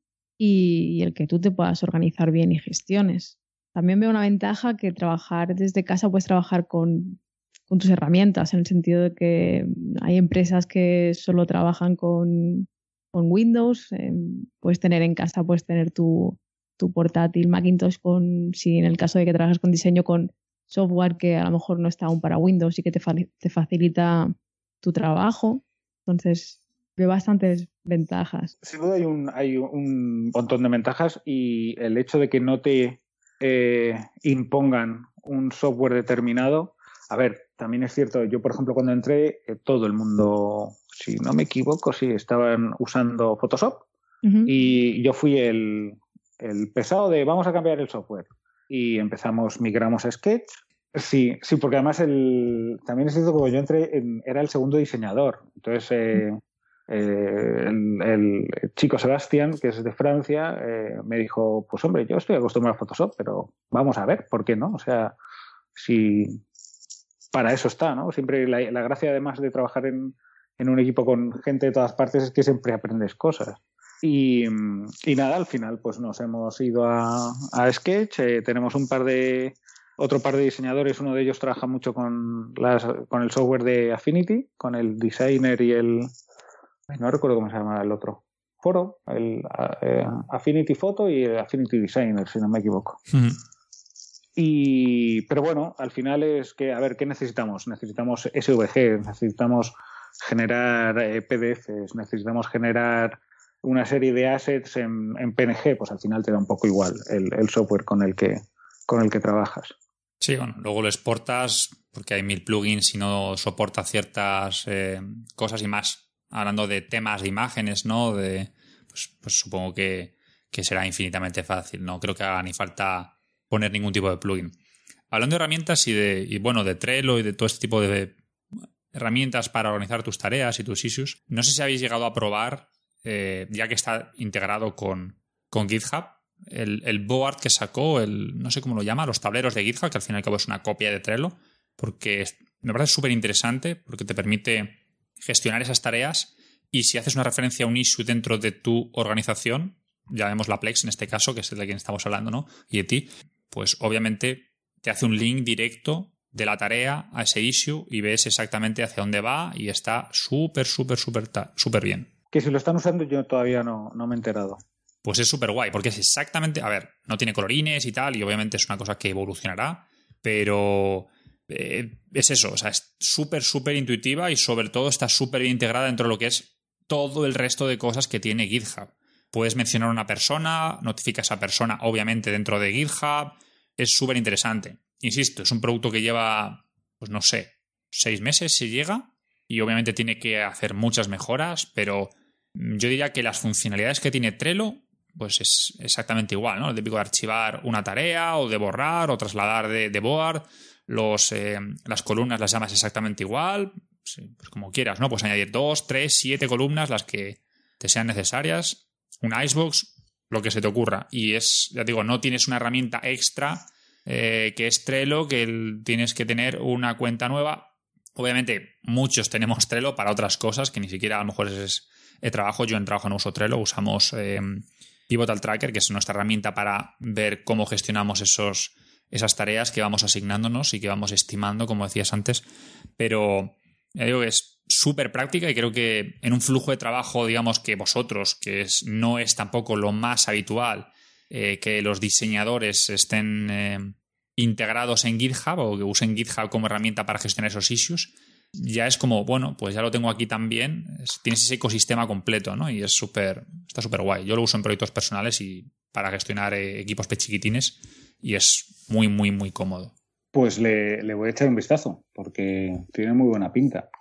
y, y el que tú te puedas organizar bien y gestiones. También veo una ventaja que trabajar desde casa puedes trabajar con, con tus herramientas, en el sentido de que hay empresas que solo trabajan con... con Windows, eh, puedes tener en casa, puedes tener tu, tu portátil Macintosh con, si en el caso de que trabajas con diseño, con software que a lo mejor no está aún para Windows y que te, fa- te facilita tu trabajo. Entonces, veo bastantes ventajas. Sin duda hay un, hay un montón de ventajas y el hecho de que no te eh, impongan un software determinado. A ver, también es cierto, yo por ejemplo cuando entré, eh, todo el mundo, si no me equivoco, sí, estaban usando Photoshop uh-huh. y yo fui el, el pesado de vamos a cambiar el software y empezamos, migramos a Sketch. Sí, sí, porque además el, también es cierto que cuando yo entré en, era el segundo diseñador, entonces eh, eh, el, el chico Sebastián, que es de Francia, eh, me dijo, pues hombre, yo estoy acostumbrado a Photoshop, pero vamos a ver, ¿por qué no? O sea, si... para eso está, ¿no? Siempre la, la gracia, además de trabajar en, en un equipo con gente de todas partes, es que siempre aprendes cosas. Y, y nada, al final pues nos hemos ido a, a Sketch, eh, tenemos un par de, otro par de diseñadores, uno de ellos trabaja mucho con, las, con el software de Affinity, con el Designer y el, no recuerdo cómo se llama el otro, Foro, el eh, Affinity Photo y el Affinity Designer, si no me equivoco. Uh-huh. Y, pero bueno, al final es que, a ver, ¿qué necesitamos? Necesitamos S V G, necesitamos generar eh, P D Fs, necesitamos generar una serie de assets en, en P N G, pues al final te da un poco igual el, el software con el que con el que trabajas. Sí, bueno, luego lo exportas porque hay mil plugins y no soporta ciertas eh, cosas y más. Hablando de temas de imágenes, ¿no? De, pues, pues supongo que, que será infinitamente fácil. No creo que haga ni falta poner ningún tipo de plugin. Hablando de herramientas y de y bueno de Trello y de todo este tipo de herramientas para organizar tus tareas y tus issues. No sé si habéis llegado a probar, eh, ya que está integrado con, con GitHub, el, el board que sacó, el no sé cómo lo llama, los tableros de GitHub, que al fin y al cabo es una copia de Trello, porque me parece súper interesante, porque te permite gestionar esas tareas y si haces una referencia a un issue dentro de tu organización, llamémosla Plex en este caso, que es de quien estamos hablando, ¿no? Y de ti, pues obviamente te hace un link directo de la tarea a ese issue y ves exactamente hacia dónde va y está súper, súper, súper, súper bien. Que si lo están usando yo todavía no, no me he enterado. Pues es súper guay, porque es exactamente... A ver, no tiene colorines y tal, y obviamente es una cosa que evolucionará, pero eh, es eso, o sea, es súper, súper intuitiva y sobre todo está súper bien integrada dentro de lo que es todo el resto de cosas que tiene GitHub. Puedes mencionar a una persona, notifica a esa persona, obviamente, dentro de GitHub. Es súper interesante. Insisto, es un producto que lleva, pues no sé, seis meses si llega y obviamente tiene que hacer muchas mejoras, pero yo diría que las funcionalidades que tiene Trello, pues es exactamente igual, ¿no? El típico de archivar una tarea o de borrar o trasladar de, de board. Los, eh, las columnas las llamas exactamente igual, pues como quieras, ¿no? Puedes añadir dos, tres, siete columnas, las que te sean necesarias. Un Icebox, lo que se te ocurra. Y es, ya te digo, no tienes una herramienta extra eh, que es Trello, que el, tienes que tener una cuenta nueva. Obviamente, muchos tenemos Trello para otras cosas que ni siquiera a lo mejor es, es el trabajo. Yo en trabajo no uso Trello, usamos eh, Pivotal Tracker, que es nuestra herramienta para ver cómo gestionamos esos, esas tareas que vamos asignándonos y que vamos estimando, como decías antes. Pero ya digo que es súper práctica y creo que en un flujo de trabajo, digamos que vosotros, que es, no es tampoco lo más habitual eh, que los diseñadores estén eh, integrados en GitHub o que usen GitHub como herramienta para gestionar esos issues, ya es como, bueno, pues ya lo tengo aquí también, es, tienes ese ecosistema completo, ¿no? Y es súper, está súper guay. Yo lo uso en proyectos personales y para gestionar eh, equipos pechiquitines y es muy, muy, muy cómodo. Pues le, le voy a echar un vistazo porque tiene muy buena pinta.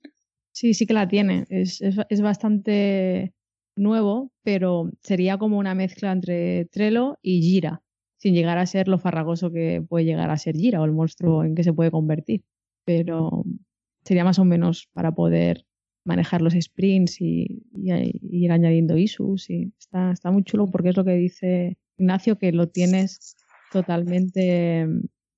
Sí, sí que la tiene. Es, es, es bastante nuevo, pero sería como una mezcla entre Trello y Jira, sin llegar a ser lo farragoso que puede llegar a ser Jira o el monstruo en que se puede convertir. Pero sería más o menos para poder manejar los sprints y, y, y ir añadiendo issues. Y está, está muy chulo porque es lo que dice Ignacio, que lo tienes totalmente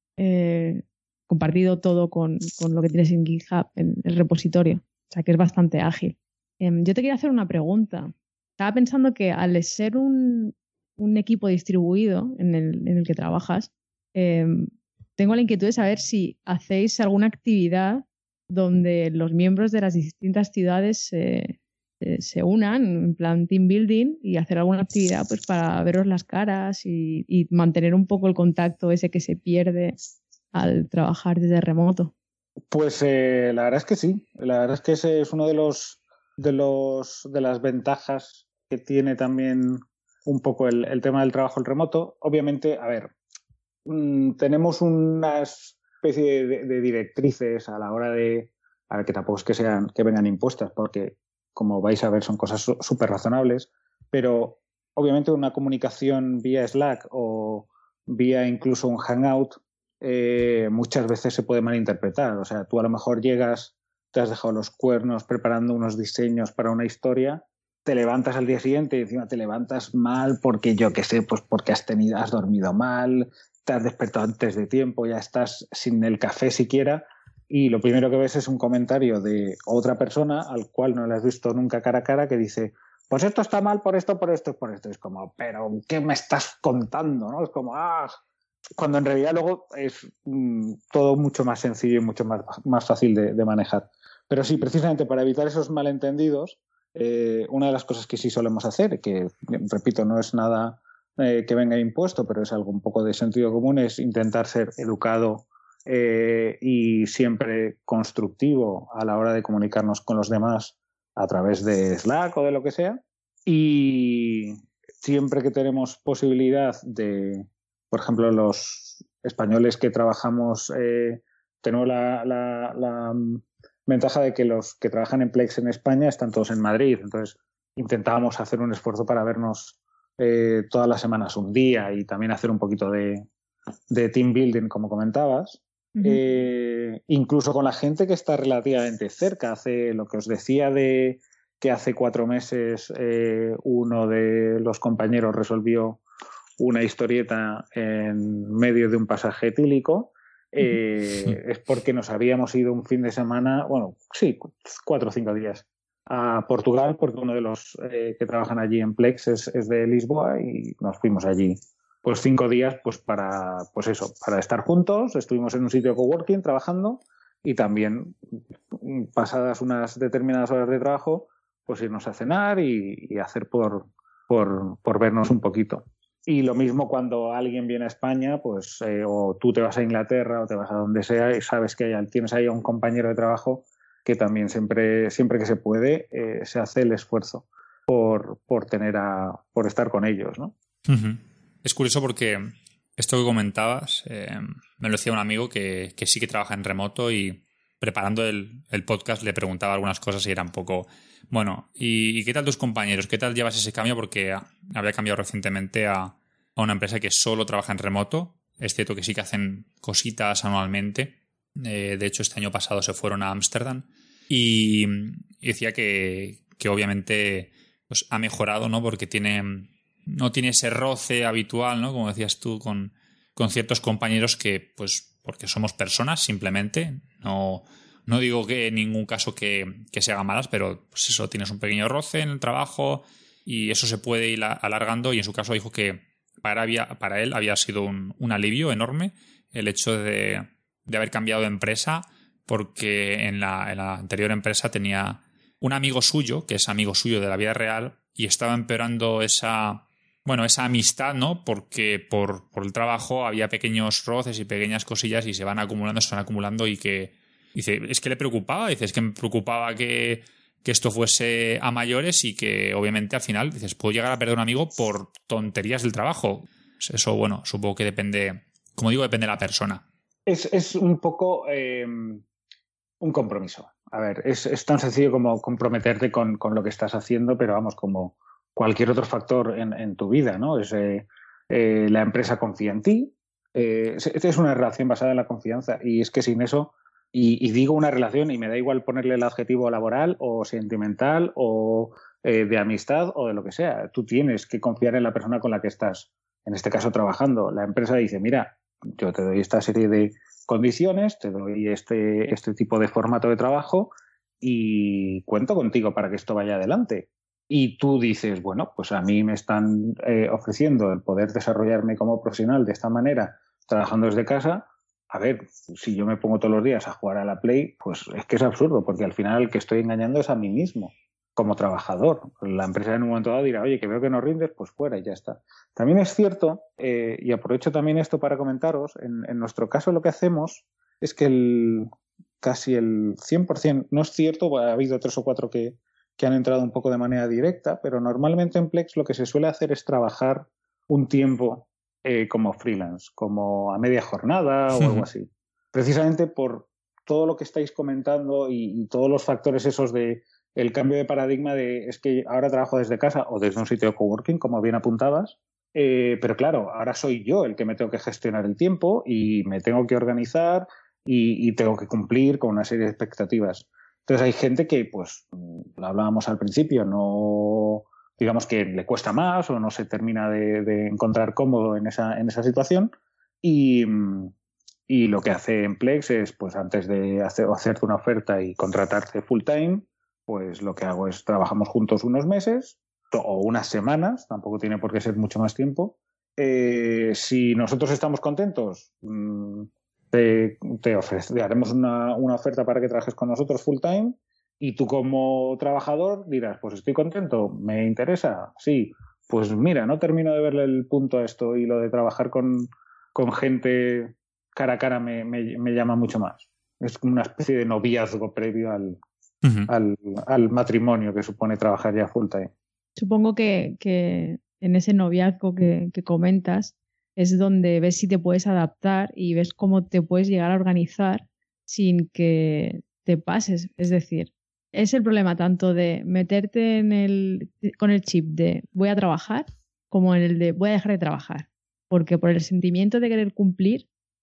eh, compartido todo con, con lo que tienes en GitHub, en el repositorio. O sea, que es bastante ágil. Eh, yo te quería hacer una pregunta. Estaba pensando que al ser un, un equipo distribuido en el, en el que trabajas, eh, tengo la inquietud de saber si hacéis alguna actividad donde los miembros de las distintas ciudades eh, eh, se unan, en plan team building, y hacer alguna actividad pues para veros las caras y, y mantener un poco el contacto ese que se pierde al trabajar desde remoto. Pues eh, la verdad es que sí. La verdad es que ese es uno de los de los de las ventajas que tiene también un poco el, el tema del trabajo en remoto. Obviamente, a ver, mmm, tenemos una especie de, de directrices a la hora de, a ver, que tampoco es que sean que vengan impuestas, porque como vais a ver son cosas súper razonables, pero obviamente una comunicación vía Slack o vía incluso un Hangout Eh, muchas veces se puede malinterpretar. O sea, tú a lo mejor llegas, te has dejado los cuernos preparando unos diseños para una historia, te levantas al día siguiente y encima te levantas mal porque yo qué sé, pues porque has tenido, has dormido mal, te has despertado antes de tiempo, ya estás sin el café siquiera y lo primero que ves es un comentario de otra persona al cual no le has visto nunca cara a cara que dice, pues esto está mal por esto, por esto, por esto. Es como, pero ¿qué me estás contando? ¿No? Es como, ah... Cuando en realidad luego es mmm, todo mucho más sencillo y mucho más, más fácil de, de manejar. Pero sí, precisamente para evitar esos malentendidos, eh, una de las cosas que sí solemos hacer, que repito, no es nada eh, que venga impuesto, pero es algo un poco de sentido común, es intentar ser educado eh, y siempre constructivo a la hora de comunicarnos con los demás a través de Slack o de lo que sea. Y siempre que tenemos posibilidad de... Por ejemplo, los españoles que trabajamos, eh, tenemos la, la, la ventaja de que los que trabajan en Plex en España están todos en Madrid. Entonces, intentábamos hacer un esfuerzo para vernos eh, todas las semanas un día y también hacer un poquito de, de team building, como comentabas. Uh-huh. Eh, incluso con la gente que está relativamente cerca. Hace lo que os decía de que hace cuatro meses eh, uno de los compañeros resolvió una historieta en medio de un pasaje etílico. Eh, uh-huh. Es porque nos habíamos ido un fin de semana, bueno, sí, cuatro o cinco días a Portugal, porque uno de los eh, que trabajan allí en Plex es, es de Lisboa y nos fuimos allí pues cinco días pues para pues eso, para estar juntos. Estuvimos en un sitio de coworking trabajando y también pasadas unas determinadas horas de trabajo pues irnos a cenar y, y hacer por, por, por vernos un poquito. Y lo mismo cuando alguien viene a España, pues eh, o tú te vas a Inglaterra o te vas a donde sea y sabes que hay, tienes ahí a un compañero de trabajo que también siempre, siempre que se puede, eh, se hace el esfuerzo por, por tener a, por estar con ellos, ¿no? Uh-huh. Es curioso porque esto que comentabas, eh, me lo decía un amigo que, que sí que trabaja en remoto y preparando el, el podcast le preguntaba algunas cosas y era un poco, bueno, ¿y, y qué tal tus compañeros? ¿Qué tal llevas ese cambio? Porque había cambiado recientemente a, a una empresa que solo trabaja en remoto. Es cierto que sí que hacen cositas anualmente. Eh, de hecho, este año pasado se fueron a Ámsterdam y, y decía que, que obviamente pues, ha mejorado, ¿no? Porque tiene, no tiene ese roce habitual, ¿no? Como decías tú, con, con ciertos compañeros que, pues, porque somos personas simplemente. No, no digo que en ningún caso que, que se hagan malas, pero pues eso, tienes un pequeño roce en el trabajo y eso se puede ir alargando. Y en su caso dijo que para, había, para él había sido un, un alivio enorme el hecho de, de haber cambiado de empresa, porque en la, en la anterior empresa tenía un amigo suyo, que es amigo suyo de la vida real, y estaba empeorando esa, bueno, esa amistad, ¿no? Porque por, por el trabajo había pequeños roces y pequeñas cosillas y se van acumulando, se van acumulando y que, dice, es que le preocupaba, dice, es que me preocupaba que, que esto fuese a mayores y que obviamente al final, dices, puedo llegar a perder un amigo por tonterías del trabajo. Pues eso, bueno, supongo que depende, como digo, depende de la persona. Es, es un poco eh, un compromiso. A ver, es, es tan sencillo como comprometerte con, con lo que estás haciendo, pero vamos, como cualquier otro factor en, en tu vida, ¿no? Es, eh, eh, la empresa confía en ti. Eh, es, es una relación basada en la confianza y es que sin eso, y, y digo una relación y me da igual ponerle el adjetivo laboral o sentimental o eh, de amistad o de lo que sea. Tú tienes que confiar en la persona con la que estás, en este caso trabajando. La empresa dice, mira, yo te doy esta serie de condiciones, te doy este, este tipo de formato de trabajo y cuento contigo para que esto vaya adelante. Y tú dices, bueno, pues a mí me están eh, ofreciendo el poder desarrollarme como profesional de esta manera, trabajando desde casa. A ver, si yo me pongo todos los días a jugar a la Play, pues es que es absurdo, porque al final el que estoy engañando es a mí mismo, como trabajador. La empresa en un momento dado dirá, oye, que veo que no rindes, pues fuera y ya está. También es cierto, eh, y aprovecho también esto para comentaros, en, en nuestro caso lo que hacemos es que el, casi el cien por ciento, no es cierto, ha habido tres o cuatro que, que han entrado un poco de manera directa, pero normalmente en Plex lo que se suele hacer es trabajar un tiempo eh, como freelance, como a media jornada o algo así. Precisamente por todo lo que estáis comentando y, y todos los factores esos de el cambio de paradigma de es que ahora trabajo desde casa o desde un sitio de coworking, como bien apuntabas, eh, pero claro, ahora soy yo el que me tengo que gestionar el tiempo y me tengo que organizar y, y tengo que cumplir con una serie de expectativas. Entonces hay gente que, pues, lo hablábamos al principio, no, digamos que le cuesta más o no se termina de, de encontrar cómodo en esa, en esa situación y, y lo que hace en Plex es, pues, antes de hacer, hacerte una oferta y contratarte full time, pues lo que hago es trabajamos juntos unos meses o unas semanas, tampoco tiene por qué ser mucho más tiempo. Eh, si nosotros estamos contentos, te, te, ofrece, te haremos una, una oferta para que trabajes con nosotros full time y tú como trabajador dirás, pues estoy contento, me interesa, sí, pues mira, no termino de verle el punto a esto y lo de trabajar con, con gente cara a cara me, me, me llama mucho más. Es una especie de noviazgo previo al Uh-huh. Al, al matrimonio que supone trabajar ya full time. Supongo que, que en ese noviazgo que, que comentas es donde ves si te puedes adaptar y ves cómo te puedes llegar a organizar sin que te pases. Es decir, es el problema tanto de meterte en el, con el chip de voy a trabajar como en el de voy a dejar de trabajar. Porque por el sentimiento de querer cumplir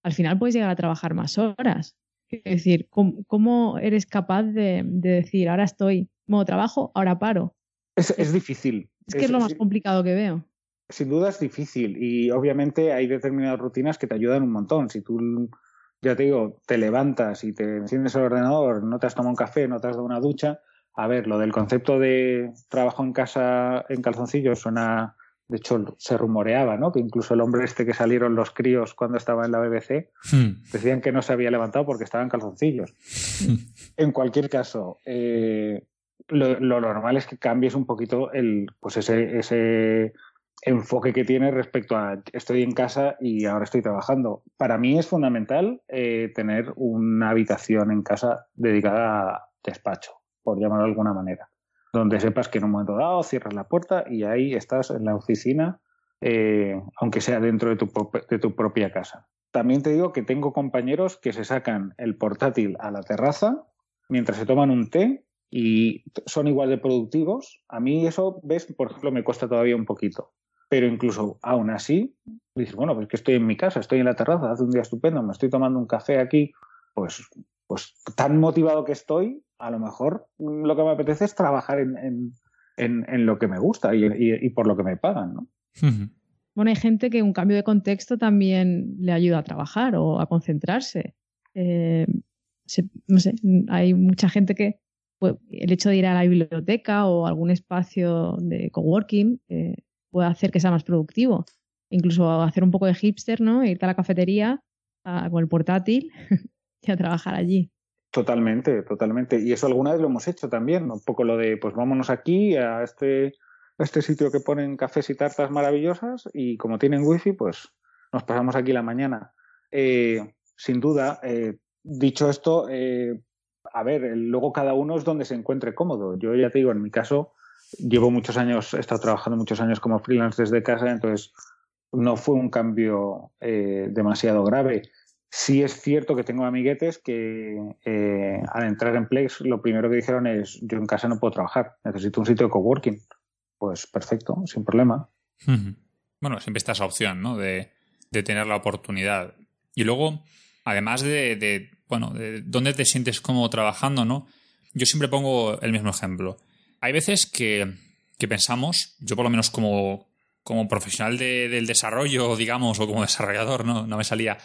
al final puedes llegar a trabajar más horas. Es decir, ¿cómo, cómo eres capaz de, de decir, ahora estoy en modo trabajo, ahora paro? Es, es difícil. Es que es, es lo más es, complicado que veo. Sin duda es difícil y obviamente hay determinadas rutinas que te ayudan un montón. Si tú, ya te digo, te levantas y te enciendes el ordenador, no te has tomado un café, no te has dado una ducha, a ver, lo del concepto de trabajo en casa en calzoncillos suena... De hecho, se rumoreaba, ¿no? Que incluso el hombre este que salieron los críos cuando estaba en la B B C hmm. decían que no se había levantado porque estaba en calzoncillos. Hmm. En cualquier caso, eh, lo, lo normal es que cambies un poquito el, pues ese, ese enfoque que tienes respecto a estoy en casa y ahora estoy trabajando. Para mí es fundamental eh, tener una habitación en casa dedicada a despacho, por llamarlo de alguna manera, donde sepas que en un momento dado cierras la puerta y ahí estás en la oficina, eh, aunque sea dentro de tu, de tu propia casa. También te digo que tengo compañeros que se sacan el portátil a la terraza mientras se toman un té y son igual de productivos. A mí eso, ves, por ejemplo, me cuesta todavía un poquito. Pero incluso aún así, dices, bueno, pues que estoy en mi casa, estoy en la terraza, hace un día estupendo, me estoy tomando un café aquí, pues, pues tan motivado que estoy, a lo mejor lo que me apetece es trabajar en, en, en, en lo que me gusta y, y, y por lo que me pagan, ¿no? Uh-huh. Bueno, hay gente que un cambio de contexto también le ayuda a trabajar o a concentrarse. Eh, se, no sé, hay mucha gente que pues, el hecho de ir a la biblioteca o algún espacio de coworking eh, puede hacer que sea más productivo. Incluso hacer un poco de hipster, ¿no? Irte a la cafetería a, con el portátil y a trabajar allí. Totalmente, totalmente. Y eso alguna vez lo hemos hecho también. Un poco lo de, pues vámonos aquí a este, a este sitio que ponen cafés y tartas maravillosas y como tienen wifi, pues nos pasamos aquí la mañana. Eh, sin duda, eh, dicho esto, eh, a ver, luego cada uno es donde se encuentre cómodo. Yo ya te digo, en mi caso, llevo muchos años, he estado trabajando muchos años como freelance desde casa, entonces no fue un cambio eh, demasiado grave. Sí es cierto que tengo amiguetes que eh, al entrar en Plex lo primero que dijeron es yo en casa no puedo trabajar, necesito un sitio de coworking. Pues perfecto, sin problema. Uh-huh. Bueno, siempre está esa opción, ¿no? De, de tener la oportunidad. Y luego, además de, de, bueno, de dónde te sientes cómodo trabajando, ¿no? Yo siempre pongo el mismo ejemplo. Hay veces que, que pensamos, yo por lo menos como, como profesional de, del desarrollo, digamos, o como desarrollador, ¿no? No me salía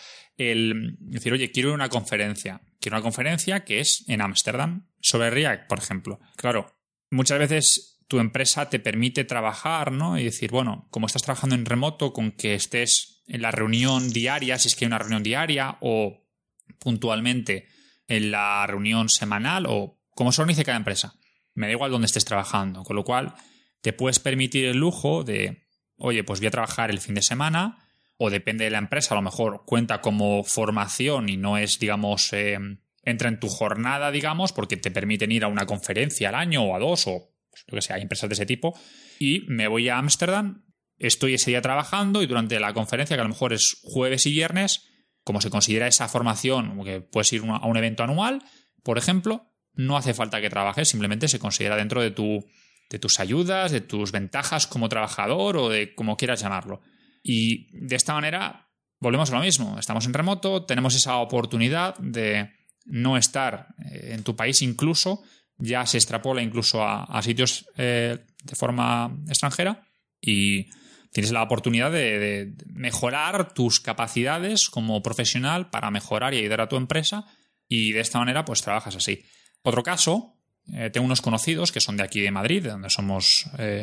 el decir, oye, quiero una conferencia. Quiero una conferencia que es en Ámsterdam sobre React, por ejemplo. Claro, muchas veces tu empresa te permite trabajar, ¿no? Y decir, bueno, como estás trabajando en remoto, con que estés en la reunión diaria, si es que hay una reunión diaria, o puntualmente en la reunión semanal, o como se organice cada empresa. Me da igual dónde estés trabajando, con lo cual te puedes permitir el lujo de, oye, pues voy a trabajar el fin de semana, o depende de la empresa, a lo mejor cuenta como formación y no es, digamos, eh, entra en tu jornada, digamos, porque te permiten ir a una conferencia al año o a dos, o pues, lo que sea, hay empresas de ese tipo, y me voy a Ámsterdam, estoy ese día trabajando y durante la conferencia, que a lo mejor es jueves y viernes, como se considera esa formación, como que puedes ir a un evento anual, por ejemplo, no hace falta que trabajes, simplemente se considera dentro de, tu, de tus ayudas, de tus ventajas como trabajador o de como quieras llamarlo. Y de esta manera volvemos a lo mismo. Estamos en remoto, tenemos esa oportunidad de no estar en tu país, incluso ya se extrapola incluso a, a sitios eh, de forma extranjera y tienes la oportunidad de, de mejorar tus capacidades como profesional para mejorar y ayudar a tu empresa y de esta manera pues trabajas así. Otro caso, eh, tengo unos conocidos que son de aquí de Madrid, de donde somos eh,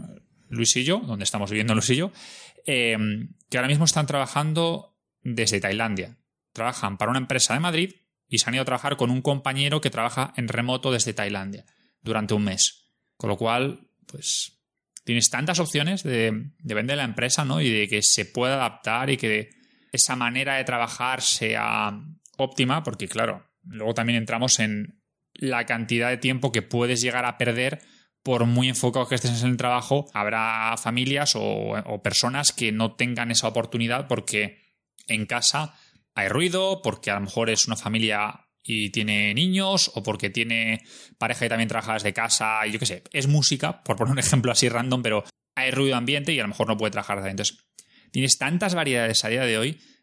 Luis y yo, donde estamos viviendo Luis y yo, eh, que ahora mismo están trabajando desde Tailandia. Trabajan para una empresa de Madrid y se han ido a trabajar con un compañero que trabaja en remoto desde Tailandia durante un mes. Con lo cual, pues tienes tantas opciones de, de vender la empresa, ¿no? Y de que se pueda adaptar y que esa manera de trabajar sea óptima, porque claro, luego también entramos en la cantidad de tiempo que puedes llegar a perder por muy enfocado que estés en el trabajo. Habrá familias o, o personas que no tengan esa oportunidad porque en casa hay ruido, porque a lo mejor es una familia y tiene niños, o porque tiene pareja y también trabaja desde casa, y yo qué sé, es música, por poner un ejemplo así random, pero hay ruido ambiente y a lo mejor no puede trabajar desde ahí. Entonces, tienes tantas variedades a día de hoy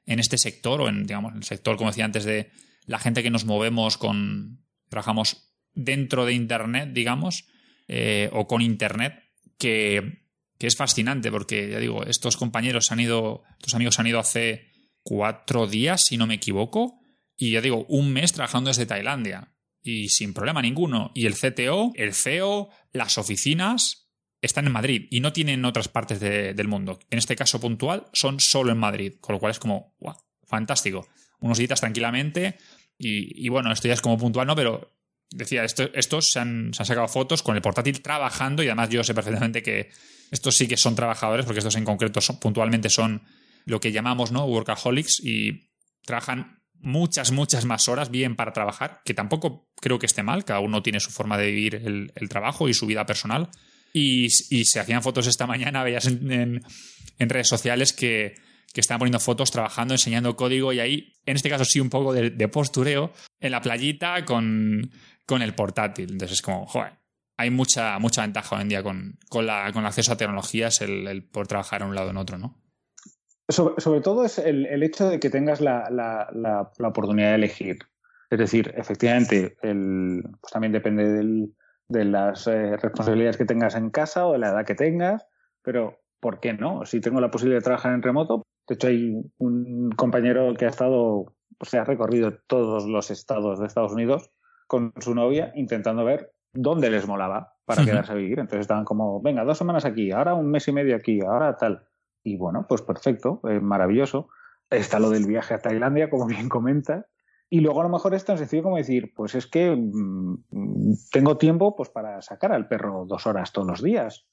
en este sector o en, digamos, en el sector, como decía antes, de la gente que nos movemos con, trabajamos dentro de Internet, digamos, eh, o con Internet, que, que es fascinante porque, ya digo, estos compañeros han ido, estos amigos han ido hace cuatro días, si no me equivoco, y ya digo, un mes trabajando desde Tailandia y sin problema ninguno. Y el C T O, el C E O, las oficinas están en Madrid y no tienen otras partes de, del mundo. En este caso puntual son solo en Madrid, con lo cual es como, ¡guau!, fantástico. Unos días tranquilamente y, y bueno, esto ya es como puntual, ¿no? Pero decía, esto, estos se han, se han sacado fotos con el portátil trabajando y además yo sé perfectamente que estos sí que son trabajadores porque estos en concreto son, puntualmente son lo que llamamos, ¿no?, workaholics, y trabajan muchas, muchas más horas bien para trabajar, que tampoco creo que esté mal, cada uno tiene su forma de vivir el, el trabajo y su vida personal. Y, y se hacían fotos esta mañana, veías en, en, en redes sociales que, que estaban poniendo fotos, trabajando, enseñando código y ahí, en este caso sí, un poco de, de postureo en la playita con, con el portátil. Entonces es como, joder, hay mucha, mucha ventaja hoy en día con, con, la, con el acceso a tecnologías, el, el poder trabajar en un lado o en otro, ¿no? Sobre, sobre todo es el, el hecho de que tengas la, la, la, la oportunidad de elegir. Es decir, efectivamente, el, pues también depende del, de las eh, responsabilidades que tengas en casa o de la edad que tengas, pero ¿por qué no? Si tengo la posibilidad de trabajar en remoto, de hecho hay un compañero que ha estado, pues se ha recorrido todos los estados de Estados Unidos con su novia intentando ver dónde les molaba para uh-huh. quedarse a vivir. Entonces estaban como, venga, dos semanas aquí, ahora un mes y medio aquí, ahora tal. Y bueno, pues perfecto, eh, maravilloso. Está lo del viaje a Tailandia, como bien comentas. Y luego a lo mejor es tan sencillo como decir, pues es que mmm, tengo tiempo pues para sacar al perro dos horas todos los días,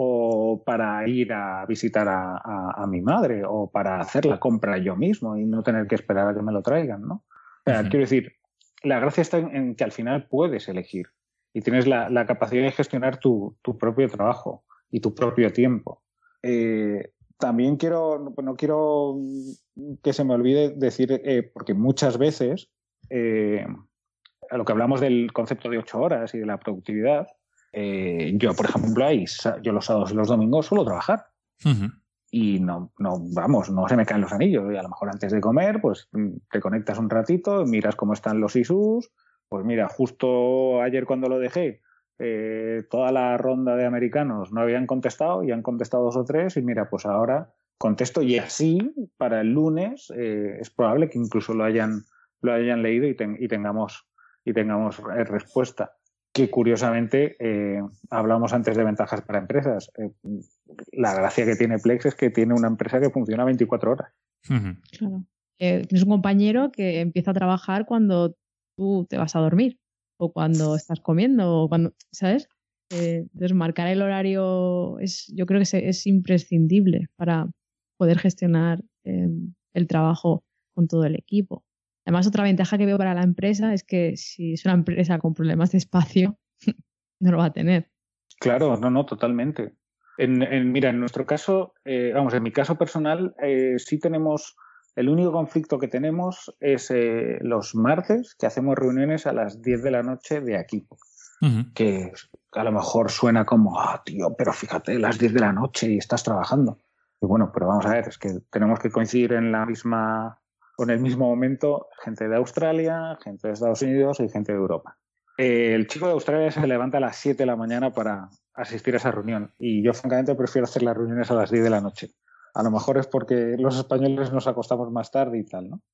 o para ir a visitar a, a, a mi madre, o para hacer la compra yo mismo y no tener que esperar a que me lo traigan, ¿no? O sea, uh-huh. quiero decir, la gracia está en, en que al final puedes elegir y tienes la, la capacidad de gestionar tu, tu propio trabajo y tu propio tiempo. Eh, También quiero, no quiero que se me olvide decir, eh, porque muchas veces, eh, a lo que hablamos del concepto de ocho horas y de la productividad, eh, yo, por ejemplo, ahí, yo los sábados y los domingos suelo trabajar. Uh-huh. Y no, no, vamos, no se me caen los anillos. Y a lo mejor antes de comer, pues te conectas un ratito, miras cómo están los issues. Pues mira, justo ayer cuando lo dejé, Eh, toda la ronda de americanos no habían contestado y han contestado dos o tres y mira, pues ahora contesto y así para el lunes eh, es probable que incluso lo hayan lo hayan leído y, ten, y tengamos y tengamos eh, respuesta. Que curiosamente eh, hablamos antes de ventajas para empresas. Eh, la gracia que tiene Plex es que tiene una empresa que funciona veinticuatro horas. Uh-huh. Claro. Eh, tienes un compañero que empieza a trabajar cuando tú te vas a dormir o cuando estás comiendo, o cuando, ¿sabes? Eh, entonces, marcar el horario es, yo creo que es, es imprescindible para poder gestionar eh, el trabajo con todo el equipo. Además, otra ventaja que veo para la empresa es que si es una empresa con problemas de espacio, no lo va a tener. Claro, no, no, totalmente. En, en, mira, en nuestro caso, eh, vamos, en mi caso personal, eh, sí tenemos... El único conflicto que tenemos es eh, los martes, que hacemos reuniones a las diez de la noche de aquí. Uh-huh. Que a lo mejor suena como, ah, tío, pero fíjate, las diez de la noche y estás trabajando. Y bueno, pero vamos a ver, es que tenemos que coincidir en la misma, en el mismo momento, gente de Australia, gente de Estados Unidos y gente de Europa. Eh, el chico de Australia se levanta a las siete de la mañana para asistir a esa reunión. Y yo, francamente, prefiero hacer las reuniones a las diez de la noche. A lo mejor es porque los españoles nos acostamos más tarde y tal, ¿no?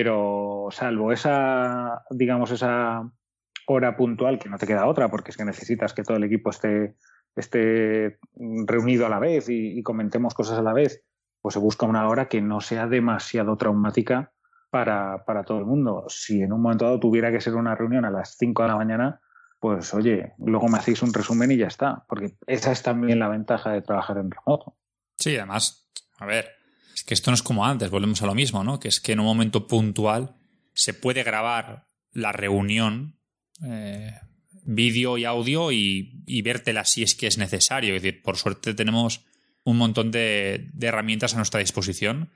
Pero salvo esa, digamos, esa hora puntual, que no te queda otra, porque es que necesitas que todo el equipo esté, esté reunido a la vez y, y comentemos cosas a la vez, pues se busca una hora que no sea demasiado traumática para, para todo el mundo. Si en un momento dado tuviera que ser una reunión a las cinco de la mañana, pues oye, luego me hacéis un resumen y ya está, porque esa es también la ventaja de trabajar en remoto. Sí, además... A ver, es que esto no es como antes, volvemos a lo mismo, ¿no? Que es que en un momento puntual se puede grabar la reunión, eh, vídeo y audio y, y vértela si es que es necesario. Es decir, por suerte tenemos un montón de, de herramientas a nuestra disposición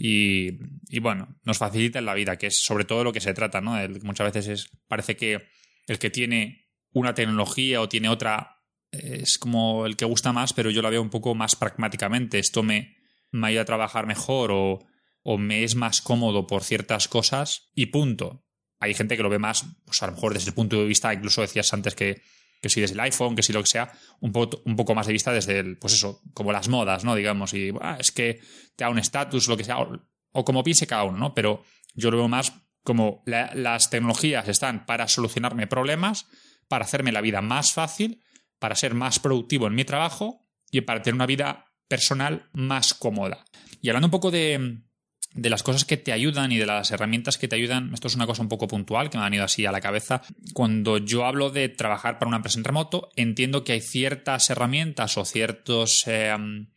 y, y, bueno, nos facilitan la vida, que es sobre todo lo que se trata, ¿no? El, muchas veces es, parece que el que tiene una tecnología o tiene otra eh, es como el que gusta más, pero yo la veo un poco más pragmáticamente. Esto me... me ayuda a trabajar mejor o o me es más cómodo por ciertas cosas y punto. Hay gente que lo ve más, pues a lo mejor desde el punto de vista, incluso decías antes que, que si desde el iPhone, que si lo que sea, un poco, un poco más de vista desde el, pues eso, como las modas, ¿no? Digamos, y ah, es que te da un estatus, lo que sea, o, o como piense cada uno, ¿no? Pero yo lo veo más como la, las tecnologías están para solucionarme problemas, para hacerme la vida más fácil, para ser más productivo en mi trabajo y para tener una vida personal más cómoda. Y hablando un poco de, de las cosas que te ayudan y de las herramientas que te ayudan, esto es una cosa un poco puntual que me ha venido así a la cabeza. Cuando yo hablo de trabajar para una empresa en remoto, entiendo que hay ciertas herramientas o ciertos, eh,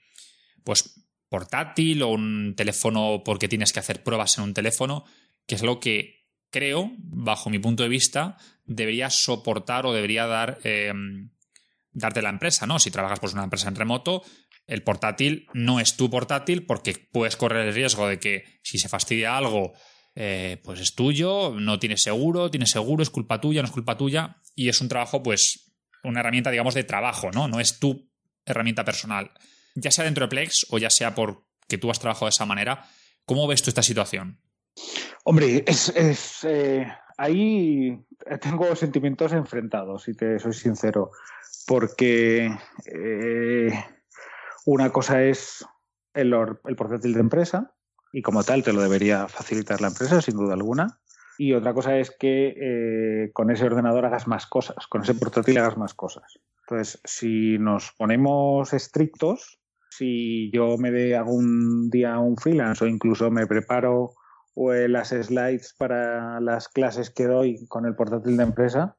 pues, portátil o un teléfono porque tienes que hacer pruebas en un teléfono, que es algo que creo, bajo mi punto de vista, debería soportar o debería dar eh, darte la empresa, ¿no? Si trabajas por una empresa en remoto, el portátil no es tu portátil porque puedes correr el riesgo de que si se fastidia algo, eh, pues es tuyo, no tienes seguro, tienes seguro, es culpa tuya, no es culpa tuya, y es un trabajo, pues, una herramienta, digamos, de trabajo, ¿no? No es tu herramienta personal. Ya sea dentro de Plex o ya sea porque tú has trabajado de esa manera, ¿cómo ves tú esta situación? Hombre, es, es eh, ahí tengo sentimientos enfrentados, si te soy sincero, porque eh, una cosa es el, el portátil de empresa y como tal te lo debería facilitar la empresa, sin duda alguna, y otra cosa es que eh, con ese ordenador hagas más cosas, con ese portátil hagas más cosas. Entonces, si nos ponemos estrictos, si yo me de algún día un freelance o incluso me preparo o las slides para las clases que doy con el portátil de empresa,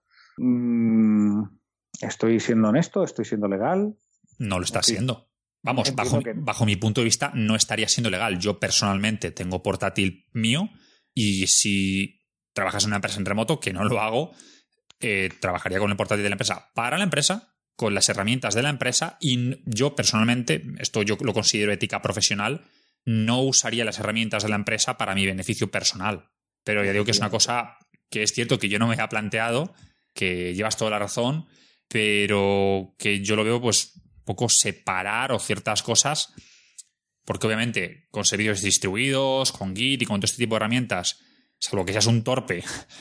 mmm, ¿estoy siendo honesto? ¿Estoy siendo legal? No lo está siendo. Vamos, bajo, que... bajo mi punto de vista no estaría siendo legal. Yo personalmente tengo portátil mío y si trabajas en una empresa en remoto, que no lo hago, eh, trabajaría con el portátil de la empresa para la empresa, con las herramientas de la empresa y yo personalmente, esto yo lo considero ética profesional, no usaría las herramientas de la empresa para mi beneficio personal. Pero ya digo que es una cosa que es cierto que yo no me he planteado, que llevas toda la razón, pero que yo lo veo pues un poco separar o ciertas cosas, porque obviamente con servicios distribuidos, con Git y con todo este tipo de herramientas, salvo que seas un torpe,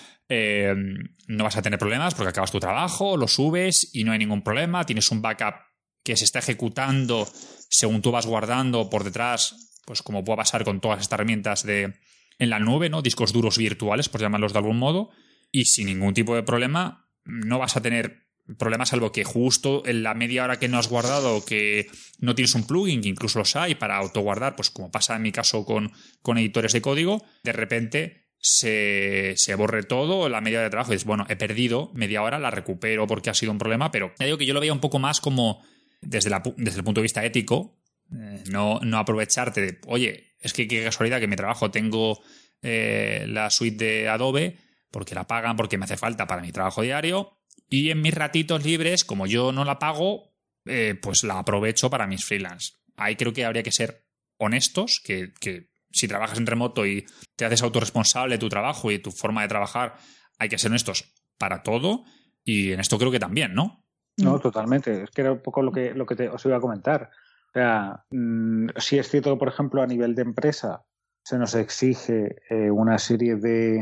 eh, no vas a tener problemas porque acabas tu trabajo, lo subes y no hay ningún problema, tienes un backup que se está ejecutando según tú vas guardando por detrás, pues como puede pasar con todas estas herramientas de en la nube, ¿no? Discos duros virtuales, por llamarlos de algún modo, y sin ningún tipo de problema no vas a tener problemas, salvo que justo en la media hora que no has guardado o que no tienes un plugin, que incluso los hay para autoguardar, pues como pasa en mi caso con, con editores de código, de repente se, se borre todo la media hora de trabajo y dices, bueno, he perdido media hora, la recupero porque ha sido un problema, pero ya digo que yo lo veía un poco más como desde, la, desde el punto de vista ético, eh, no, no aprovecharte de, oye, es que qué casualidad que en mi trabajo tengo eh, la suite de Adobe porque la pagan, porque me hace falta para mi trabajo diario y en mis ratitos libres, como yo no la pago, eh, pues la aprovecho para mis freelance. Ahí creo que habría que ser honestos, que, que si trabajas en remoto y te haces autorresponsable de tu trabajo y tu forma de trabajar, hay que ser honestos para todo y en esto creo que también, ¿no? No, totalmente. Es que era un poco lo que, lo que te, os iba a comentar. O sea, mmm, sí es cierto que, por ejemplo, a nivel de empresa se nos exige eh, una serie de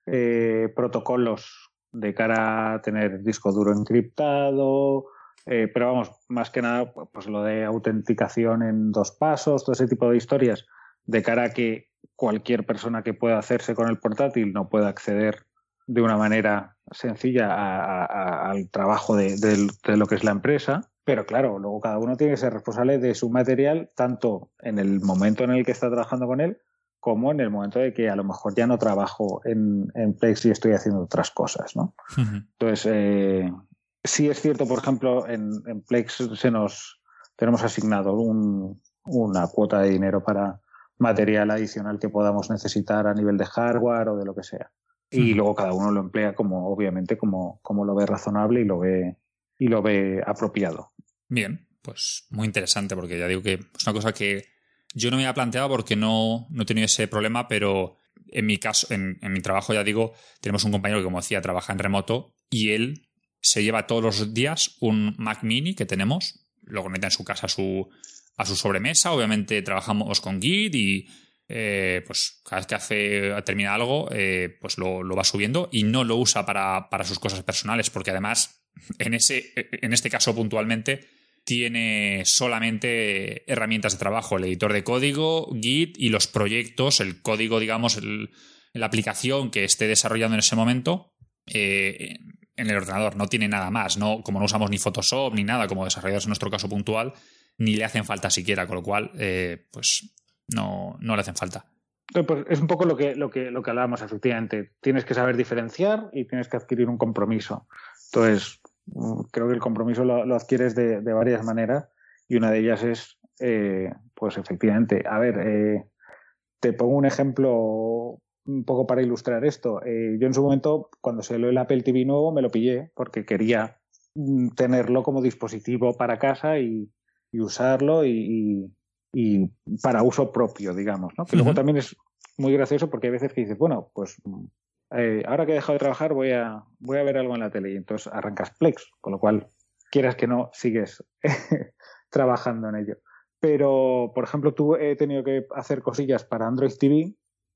eh, protocolos de cara a tener disco duro encriptado, eh, pero vamos, más que nada, pues lo de autenticación en dos pasos, todo ese tipo de historias, de cara a que cualquier persona que pueda hacerse con el portátil no pueda acceder de una manera sencilla a, a, al trabajo de, de, de lo que es la empresa. Pero claro, luego cada uno tiene que ser responsable de su material, tanto en el momento en el que está trabajando con él, como en el momento de que a lo mejor ya no trabajo en, en Plex y estoy haciendo otras cosas, ¿no? Uh-huh. Entonces, eh, sí es cierto, por ejemplo, en, en Plex se nos tenemos asignado un, una cuota de dinero para material adicional que podamos necesitar a nivel de hardware o de lo que sea. Y uh-huh. luego cada uno lo emplea como, obviamente, como, como lo ve razonable y lo ve, y lo ve apropiado. Bien, pues muy interesante, porque ya digo que es una cosa que yo no me había planteado porque no, no he tenido ese problema, pero en mi caso, en, en mi trabajo, ya digo, tenemos un compañero que, como decía, trabaja en remoto y él se lleva todos los días un Mac Mini que tenemos, lo conecta en su casa a su, a su sobremesa, obviamente trabajamos con Git y eh, pues cada vez que hace, termina algo, eh, pues lo, lo va subiendo y no lo usa para, para sus cosas personales, porque además, en, ese, en este caso puntualmente, tiene solamente herramientas de trabajo, el editor de código, Git y los proyectos, el código, digamos, el, la aplicación que esté desarrollando en ese momento eh, en el ordenador. No tiene nada más, ¿no? Como no usamos ni Photoshop ni nada como desarrolladores en nuestro caso puntual, ni le hacen falta siquiera, con lo cual, eh, pues no, no le hacen falta. Pues es un poco lo que, lo que, lo que hablábamos, efectivamente. Tienes que saber diferenciar y tienes que adquirir un compromiso. Entonces, creo que el compromiso lo, lo adquieres de, de varias maneras y una de ellas es, eh, pues efectivamente, a ver, eh, te pongo un ejemplo un poco para ilustrar esto. Eh, yo en su momento, cuando salió el Apple T V nuevo, me lo pillé porque quería tenerlo como dispositivo para casa y, y usarlo y, y, y para uso propio, digamos, ¿no? Que uh-huh. Luego también es muy gracioso porque hay veces que dices, bueno, pues Eh, ahora que he dejado de trabajar voy a, voy a ver algo en la tele y entonces arrancas Plex, con lo cual quieras que no sigues trabajando en ello. Pero, por ejemplo, tú he tenido que hacer cosillas para Android T V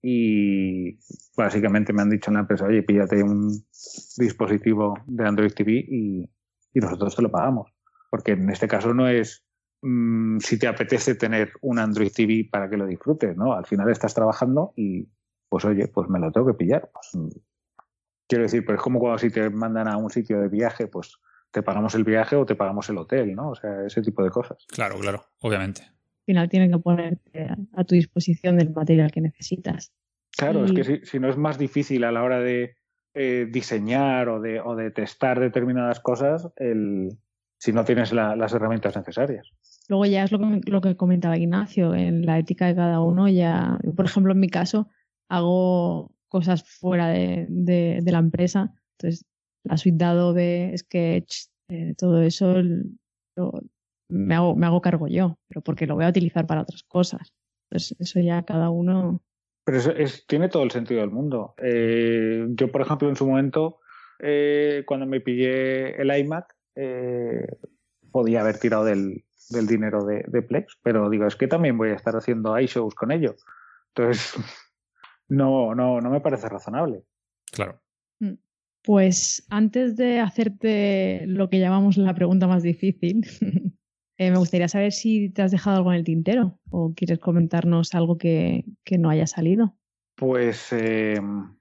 y básicamente me han dicho en la empresa, oye, píllate un dispositivo de Android T V y, y nosotros te lo pagamos. Porque en este caso no es mmm, si te apetece tener un Android T V para que lo disfrutes, ¿no? Al final estás trabajando y pues oye, pues me lo tengo que pillar. Pues, quiero decir, pero es como cuando si te mandan a un sitio de viaje, pues te pagamos el viaje o te pagamos el hotel, ¿no? O sea, ese tipo de cosas. Claro, claro, obviamente. Al final tienen que ponerte a tu disposición del material que necesitas. Claro, y... es que si, si no es más difícil a la hora de eh, diseñar o de, o de testar determinadas cosas, el, si no tienes la, las herramientas necesarias. Luego ya es lo que, lo que comentaba Ignacio, en la ética de cada uno ya, por ejemplo, en mi caso, hago cosas fuera de, de, de la empresa. Entonces, la suite de Adobe, Sketch, eh, todo eso lo, me, hago, me hago cargo yo, pero porque lo voy a utilizar para otras cosas. Entonces, eso ya cada uno... Pero eso es, tiene todo el sentido del mundo. Eh, yo, por ejemplo, en su momento, eh, cuando me pillé el iMac, eh, podía haber tirado del, del dinero de, de Plex, pero digo, es que también voy a estar haciendo iShows con ello. Entonces... No, no, no me parece razonable. Claro. Pues antes de hacerte lo que llamamos la pregunta más difícil, eh, me gustaría saber si te has dejado algo en el tintero o quieres comentarnos algo que, que no haya salido. Pues eh,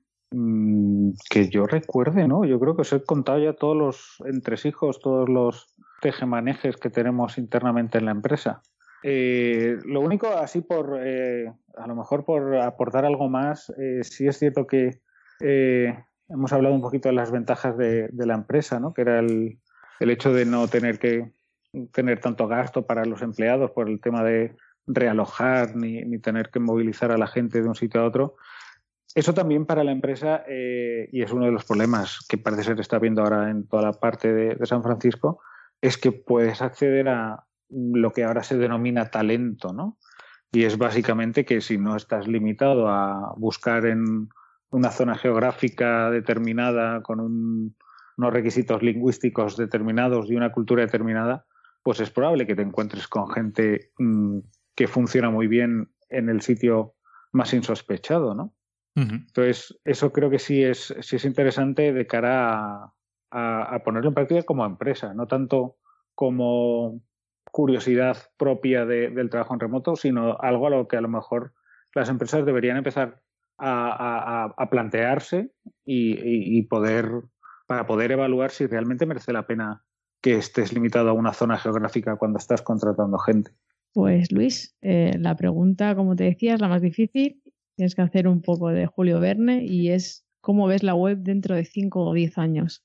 que yo recuerde, ¿no? Yo creo que os he contado ya todos los entresijos, todos los tejemanejes que tenemos internamente en la empresa. Eh, lo único, así por eh, a lo mejor por aportar algo más, eh, sí es cierto que eh, hemos hablado un poquito de las ventajas de, de la empresa, ¿no? Que era el, el hecho de no tener que tener tanto gasto para los empleados por el tema de realojar ni, ni tener que movilizar a la gente de un sitio a otro. Eso también para la empresa, eh, y es uno de los problemas que parece ser está viendo ahora en toda la parte de, de San Francisco, es que puedes acceder a lo que ahora se denomina talento, ¿no? Y es básicamente que si no estás limitado a buscar en una zona geográfica determinada con un, unos requisitos lingüísticos determinados y una cultura determinada, pues es probable que te encuentres con gente mmm, que funciona muy bien en el sitio más insospechado, ¿no? Uh-huh. Entonces, eso creo que sí es, sí es interesante de cara a, a, a ponerlo en práctica como empresa, no tanto como curiosidad propia de, del trabajo en remoto, sino algo a lo que a lo mejor las empresas deberían empezar a, a, a plantearse y, y, y poder, para poder evaluar si realmente merece la pena que estés limitado a una zona geográfica cuando estás contratando gente. Pues Luis, eh, la pregunta, como te decía, es la más difícil. Tienes que hacer un poco de Julio Verne y es ¿cómo ves la web dentro de cinco o diez años?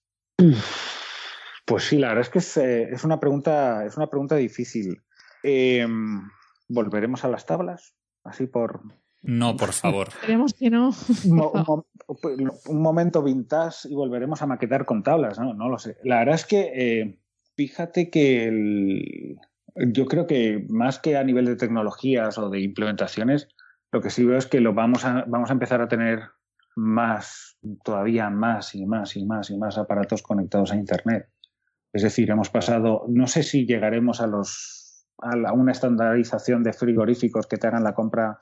Pues sí, la verdad es que es, eh, es una pregunta, es una pregunta difícil. Eh, ¿Volveremos a las tablas? Así por... No, por favor. Esperemos que no. Un, un, un momento vintage y volveremos a maquetar con tablas, ¿no? No lo sé. La verdad es que eh, fíjate que el, yo creo que más que a nivel de tecnologías o de implementaciones, lo que sí veo es que lo vamos a, vamos a empezar a tener más, todavía más y más y más y más aparatos conectados a Internet. Es decir, hemos pasado, no sé si llegaremos a los a la, una estandarización de frigoríficos que te hagan la compra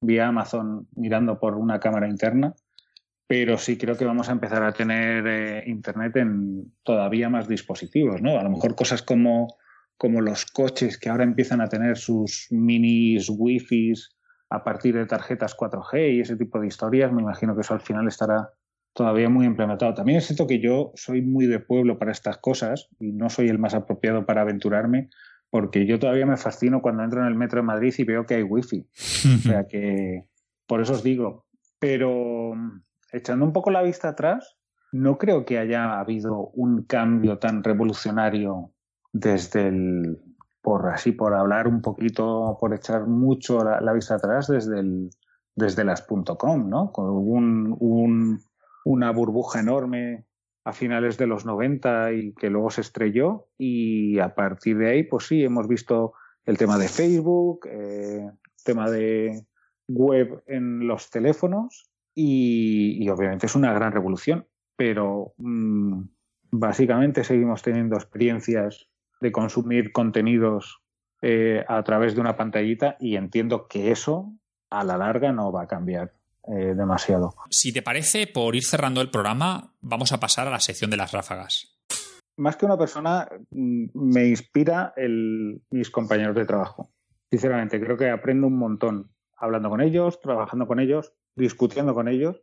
vía Amazon mirando por una cámara interna, pero sí creo que vamos a empezar a tener eh, internet en todavía más dispositivos, ¿no? A lo mejor cosas como, como los coches que ahora empiezan a tener sus minis wifis a partir de tarjetas cuatro G y ese tipo de historias, me imagino que eso al final estará todavía muy implementado. También es cierto que yo soy muy de pueblo para estas cosas y no soy el más apropiado para aventurarme, porque yo todavía me fascino cuando entro en el metro de Madrid y veo que hay wifi. O sea que por eso os digo. Pero echando un poco la vista atrás, no creo que haya habido un cambio tan revolucionario desde el, por así, por hablar un poquito, por echar mucho la, la vista atrás, desde el, desde las .com, ¿no? Con un, un, una burbuja enorme a finales de los noventa y que luego se estrelló, y a partir de ahí, pues sí, hemos visto el tema de Facebook, eh, tema de web en los teléfonos y, y obviamente es una gran revolución, pero mmm, básicamente seguimos teniendo experiencias de consumir contenidos eh, a través de una pantallita, y entiendo que eso a la larga no va a cambiar Eh, demasiado. Si te parece, por ir cerrando el programa, vamos a pasar a la sección de las ráfagas. Más que una persona, me inspira el, mis compañeros de trabajo. Sinceramente, creo que aprendo un montón hablando con ellos, trabajando con ellos, discutiendo con ellos,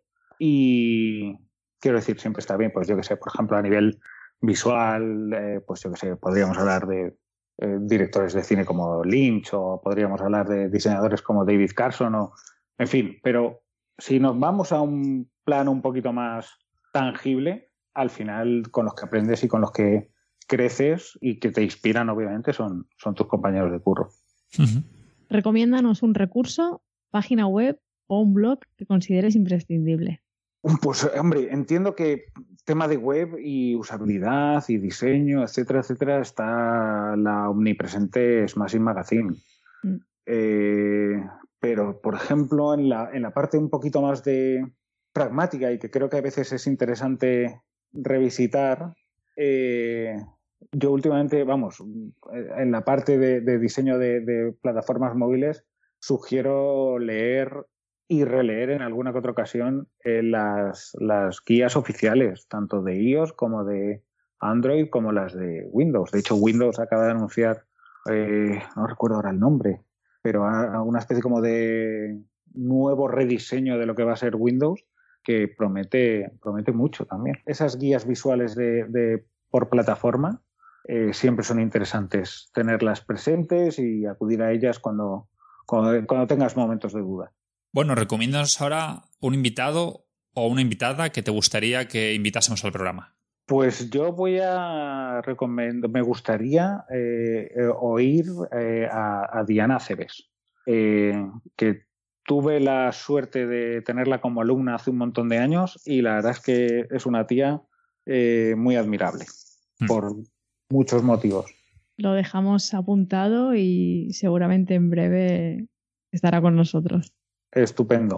y quiero decir, siempre está bien, pues yo que sé, por ejemplo, a nivel visual, eh, pues yo que sé, podríamos hablar de eh, directores de cine como Lynch, o podríamos hablar de diseñadores como David Carson, o en fin, pero si nos vamos a un plano un poquito más tangible, al final con los que aprendes y con los que creces y que te inspiran, obviamente, son, son tus compañeros de curro. Uh-huh. Recomiéndanos un recurso, página web o un blog que consideres imprescindible. Pues, hombre, entiendo que tema de web y usabilidad y diseño, etcétera, etcétera, está la omnipresente Smashing Magazine. Mm. Eh... Pero, por ejemplo, en la, en la parte un poquito más de pragmática y que creo que a veces es interesante revisitar, eh, yo últimamente, vamos, en la parte de, de diseño de, de plataformas móviles, sugiero leer y releer en alguna que otra ocasión eh, las, las guías oficiales, tanto de iOS como de Android, como las de Windows. De hecho, Windows acaba de anunciar, eh, no recuerdo ahora el nombre, pero a una especie como de nuevo rediseño de lo que va a ser Windows, que promete, promete mucho también. Esas guías visuales de, de por plataforma eh, siempre son interesantes tenerlas presentes y acudir a ellas cuando, cuando, cuando tengas momentos de duda. Bueno, recomiéndanos ahora un invitado o una invitada que te gustaría que invitásemos al programa. Pues yo voy a recomendar, me gustaría eh, eh, oír eh, a, a Diana Cebes, eh, que tuve la suerte de tenerla como alumna hace un montón de años y la verdad es que es una tía eh, muy admirable mm. por muchos motivos. Lo dejamos apuntado y seguramente en breve estará con nosotros. Estupendo.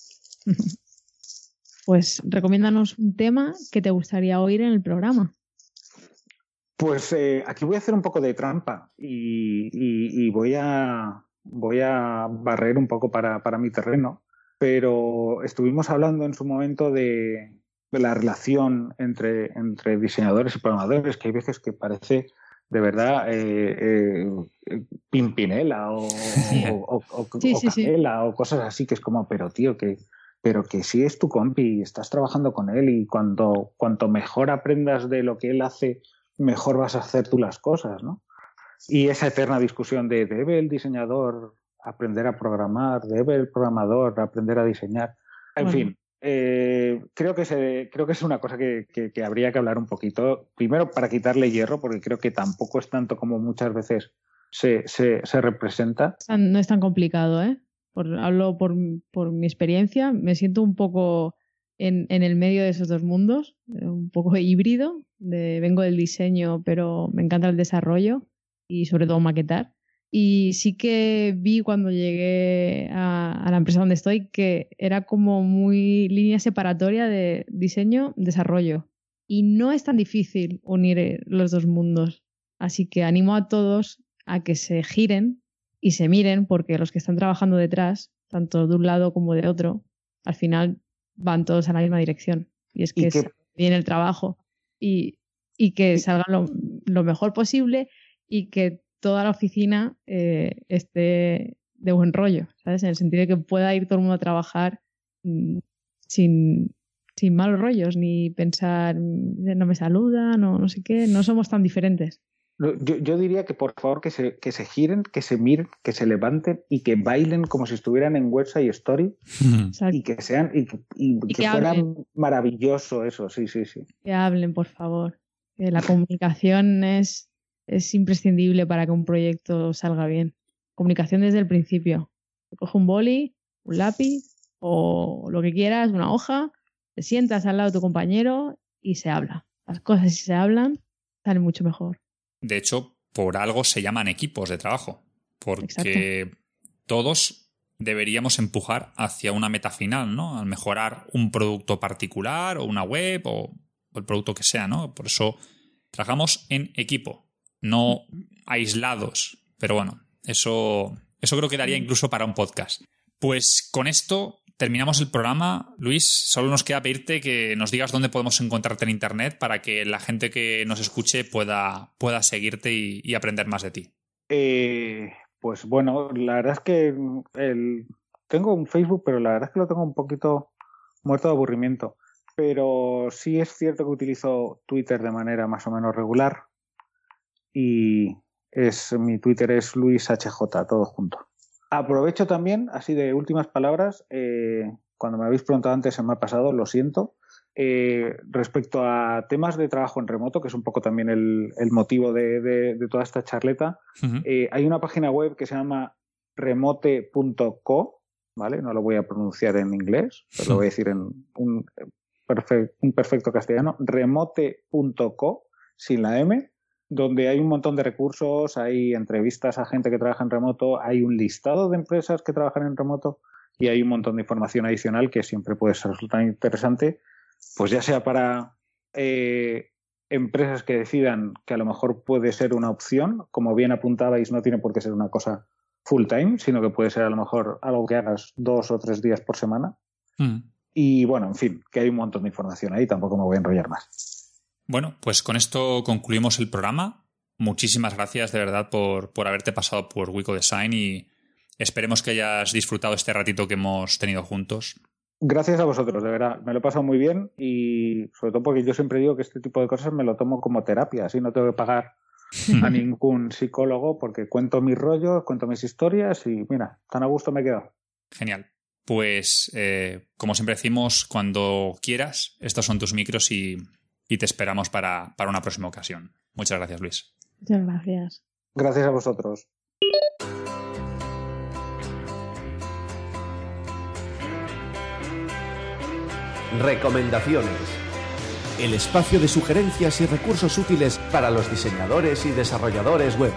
Pues recomiéndanos un tema que te gustaría oír en el programa. Pues eh, aquí voy a hacer un poco de trampa y, y, y voy a voy a barrer un poco para, para mi terreno, pero estuvimos hablando en su momento de, de la relación entre, entre diseñadores y programadores, que hay veces que parece de verdad eh, eh, Pimpinela o, sí. o, o, o, sí, o sí, Canela sí. o cosas así, que es como, pero tío, que pero que si es tu compi y estás trabajando con él y cuanto, cuanto mejor aprendas de lo que él hace, mejor vas a hacer tú las cosas, ¿no? Y esa eterna discusión de ¿debe el diseñador aprender a programar? ¿Debe el programador aprender a diseñar? En bueno. fin, eh, creo, que se, creo que es una cosa que, que, que habría que hablar un poquito. Primero, para quitarle hierro, porque creo que tampoco es tanto como muchas veces se, se, se representa. No es tan complicado, ¿eh? Por, hablo por, por mi experiencia, me siento un poco en, en el medio de esos dos mundos, un poco híbrido, de, vengo del diseño, pero me encanta el desarrollo y sobre todo maquetar. Y sí que vi cuando llegué a, a la empresa donde estoy que era como muy línea separatoria de diseño-desarrollo. Y no es tan difícil unir los dos mundos. Así que animo a todos a que se giren y se miren, porque los que están trabajando detrás tanto de un lado como de otro, al final van todos a la misma dirección. Y es que, ¿Y que... es bien el trabajo y, y que salga lo, lo mejor posible y que toda la oficina eh, esté de buen rollo, ¿sabes? En el sentido de que pueda ir todo el mundo a trabajar mmm, sin, sin malos rollos, ni pensar, no me saludan o no sé qué, no somos tan diferentes. Yo, yo diría que por favor que se, que se giren, que se miren, que se levanten y que bailen como si estuvieran en Website Story. Exacto. Y que sean y, y, y que, que fueran maravilloso eso, sí, sí, sí. Que hablen, por favor. Que la comunicación es, es imprescindible para que un proyecto salga bien. Comunicación desde el principio. Coge un boli, un lápiz o lo que quieras, una hoja, te sientas al lado de tu compañero y se habla. Las cosas, si se hablan, salen mucho mejor. De hecho, por algo se llaman equipos de trabajo, porque Exacto. todos deberíamos empujar hacia una meta final, ¿no? Al mejorar un producto particular o una web o el producto que sea, ¿no? Por eso trabajamos en equipo, no aislados. Pero bueno, eso, eso creo que daría incluso para un podcast. Pues con esto terminamos el programa. Luis, solo nos queda pedirte que nos digas dónde podemos encontrarte en internet para que la gente que nos escuche pueda, pueda seguirte y, y aprender más de ti. Eh, pues bueno, la verdad es que el... tengo un Facebook, pero la verdad es que lo tengo un poquito muerto de aburrimiento. Pero sí es cierto que utilizo Twitter de manera más o menos regular. Y es, mi Twitter es Luis H J, todo junto. Aprovecho también, así de últimas palabras, eh, cuando me habéis preguntado antes se me ha pasado, lo siento, eh, respecto a temas de trabajo en remoto, que es un poco también el, el motivo de, de, de toda esta charleta, uh-huh. eh, hay una página web que se llama remote punto co, ¿vale? No lo voy a pronunciar en inglés, pero lo voy a decir en un, perfe- un perfecto castellano, remote punto co, sin la M, donde hay un montón de recursos, hay entrevistas a gente que trabaja en remoto, hay un listado de empresas que trabajan en remoto y hay un montón de información adicional que siempre puede ser resultar interesante, pues ya sea para eh, empresas que decidan que a lo mejor puede ser una opción, como bien apuntabais, no tiene por qué ser una cosa full time, sino que puede ser a lo mejor algo que hagas dos o tres días por semana. Mm. Y bueno, en fin, que hay un montón de información ahí, tampoco me voy a enrollar más. Bueno, pues con esto concluimos el programa. Muchísimas gracias de verdad por, por haberte pasado por Wicodesign y esperemos que hayas disfrutado este ratito que hemos tenido juntos. Gracias a vosotros, de verdad. Me lo he pasado muy bien y sobre todo porque yo siempre digo que este tipo de cosas me lo tomo como terapia, así no tengo que pagar a ningún psicólogo porque cuento mis rollos, cuento mis historias y mira, tan a gusto me he quedado. Genial. Pues eh, como siempre decimos, cuando quieras, estos son tus micros y... y te esperamos para, para una próxima ocasión. Muchas gracias, Luis. Muchas gracias. Gracias a vosotros. Recomendaciones. El espacio de sugerencias y recursos útiles para los diseñadores y desarrolladores web.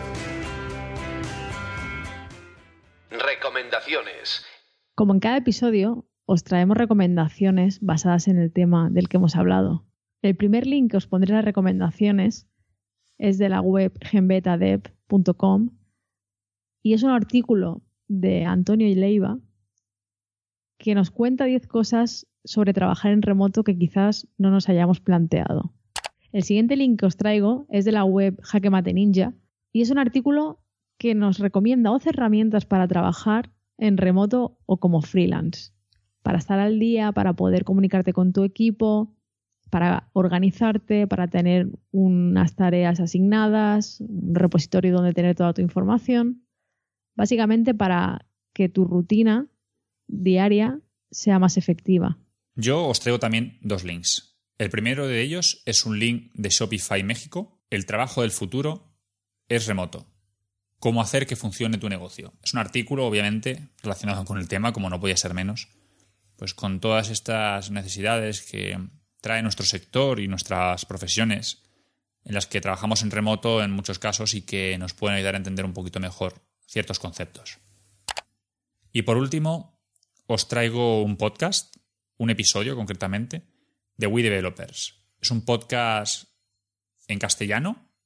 Recomendaciones. Como en cada episodio, os traemos recomendaciones basadas en el tema del que hemos hablado. El primer link que os pondré en las recomendaciones es de la web genbetadev punto com y es un artículo de Antonio Leiva que nos cuenta diez cosas sobre trabajar en remoto que quizás no nos hayamos planteado. El siguiente link que os traigo es de la web Jaque Mate Ninja y es un artículo que nos recomienda once herramientas para trabajar en remoto o como freelance, para estar al día, para poder comunicarte con tu equipo, para organizarte, para tener unas tareas asignadas, un repositorio donde tener toda tu información, básicamente para que tu rutina diaria sea más efectiva. Yo os traigo también dos links. El primero de ellos es un link de Shopify México. El trabajo del futuro es remoto. Cómo hacer que funcione tu negocio. Es un artículo, obviamente, relacionado con el tema, como no podía ser menos, pues con todas estas necesidades que trae nuestro sector y nuestras profesiones en las que trabajamos en remoto en muchos casos y que nos pueden ayudar a entender un poquito mejor ciertos conceptos. Y por último, os traigo un podcast, un episodio concretamente, de We Developers. Es un podcast en castellano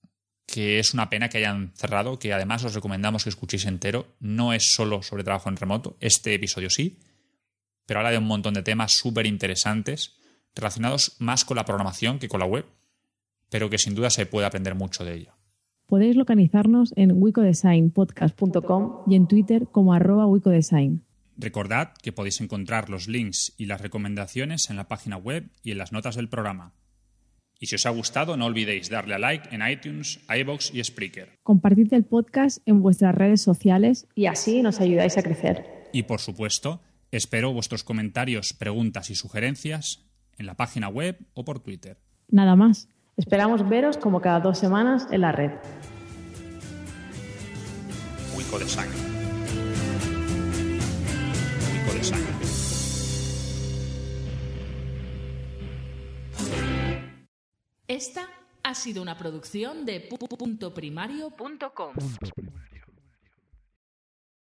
que es una pena que hayan cerrado, que además os recomendamos que escuchéis entero. No es solo sobre trabajo en remoto, este episodio sí, pero habla de un montón de temas súper interesantes relacionados más con la programación que con la web, pero que sin duda se puede aprender mucho de ello. Podéis localizarnos en wicodesign podcast punto com y en Twitter como arroba wicodesign. Recordad que podéis encontrar los links y las recomendaciones en la página web y en las notas del programa. Y si os ha gustado, no olvidéis darle a like en iTunes, iVoox y Spreaker. Compartid el podcast en vuestras redes sociales y así nos ayudáis a crecer. Y por supuesto, espero vuestros comentarios, preguntas y sugerencias en la página web o por Twitter. Nada más. Esperamos veros como cada dos semanas en la red. Wicodesign. Wicodesign. Esta ha sido una producción de punto primario punto com.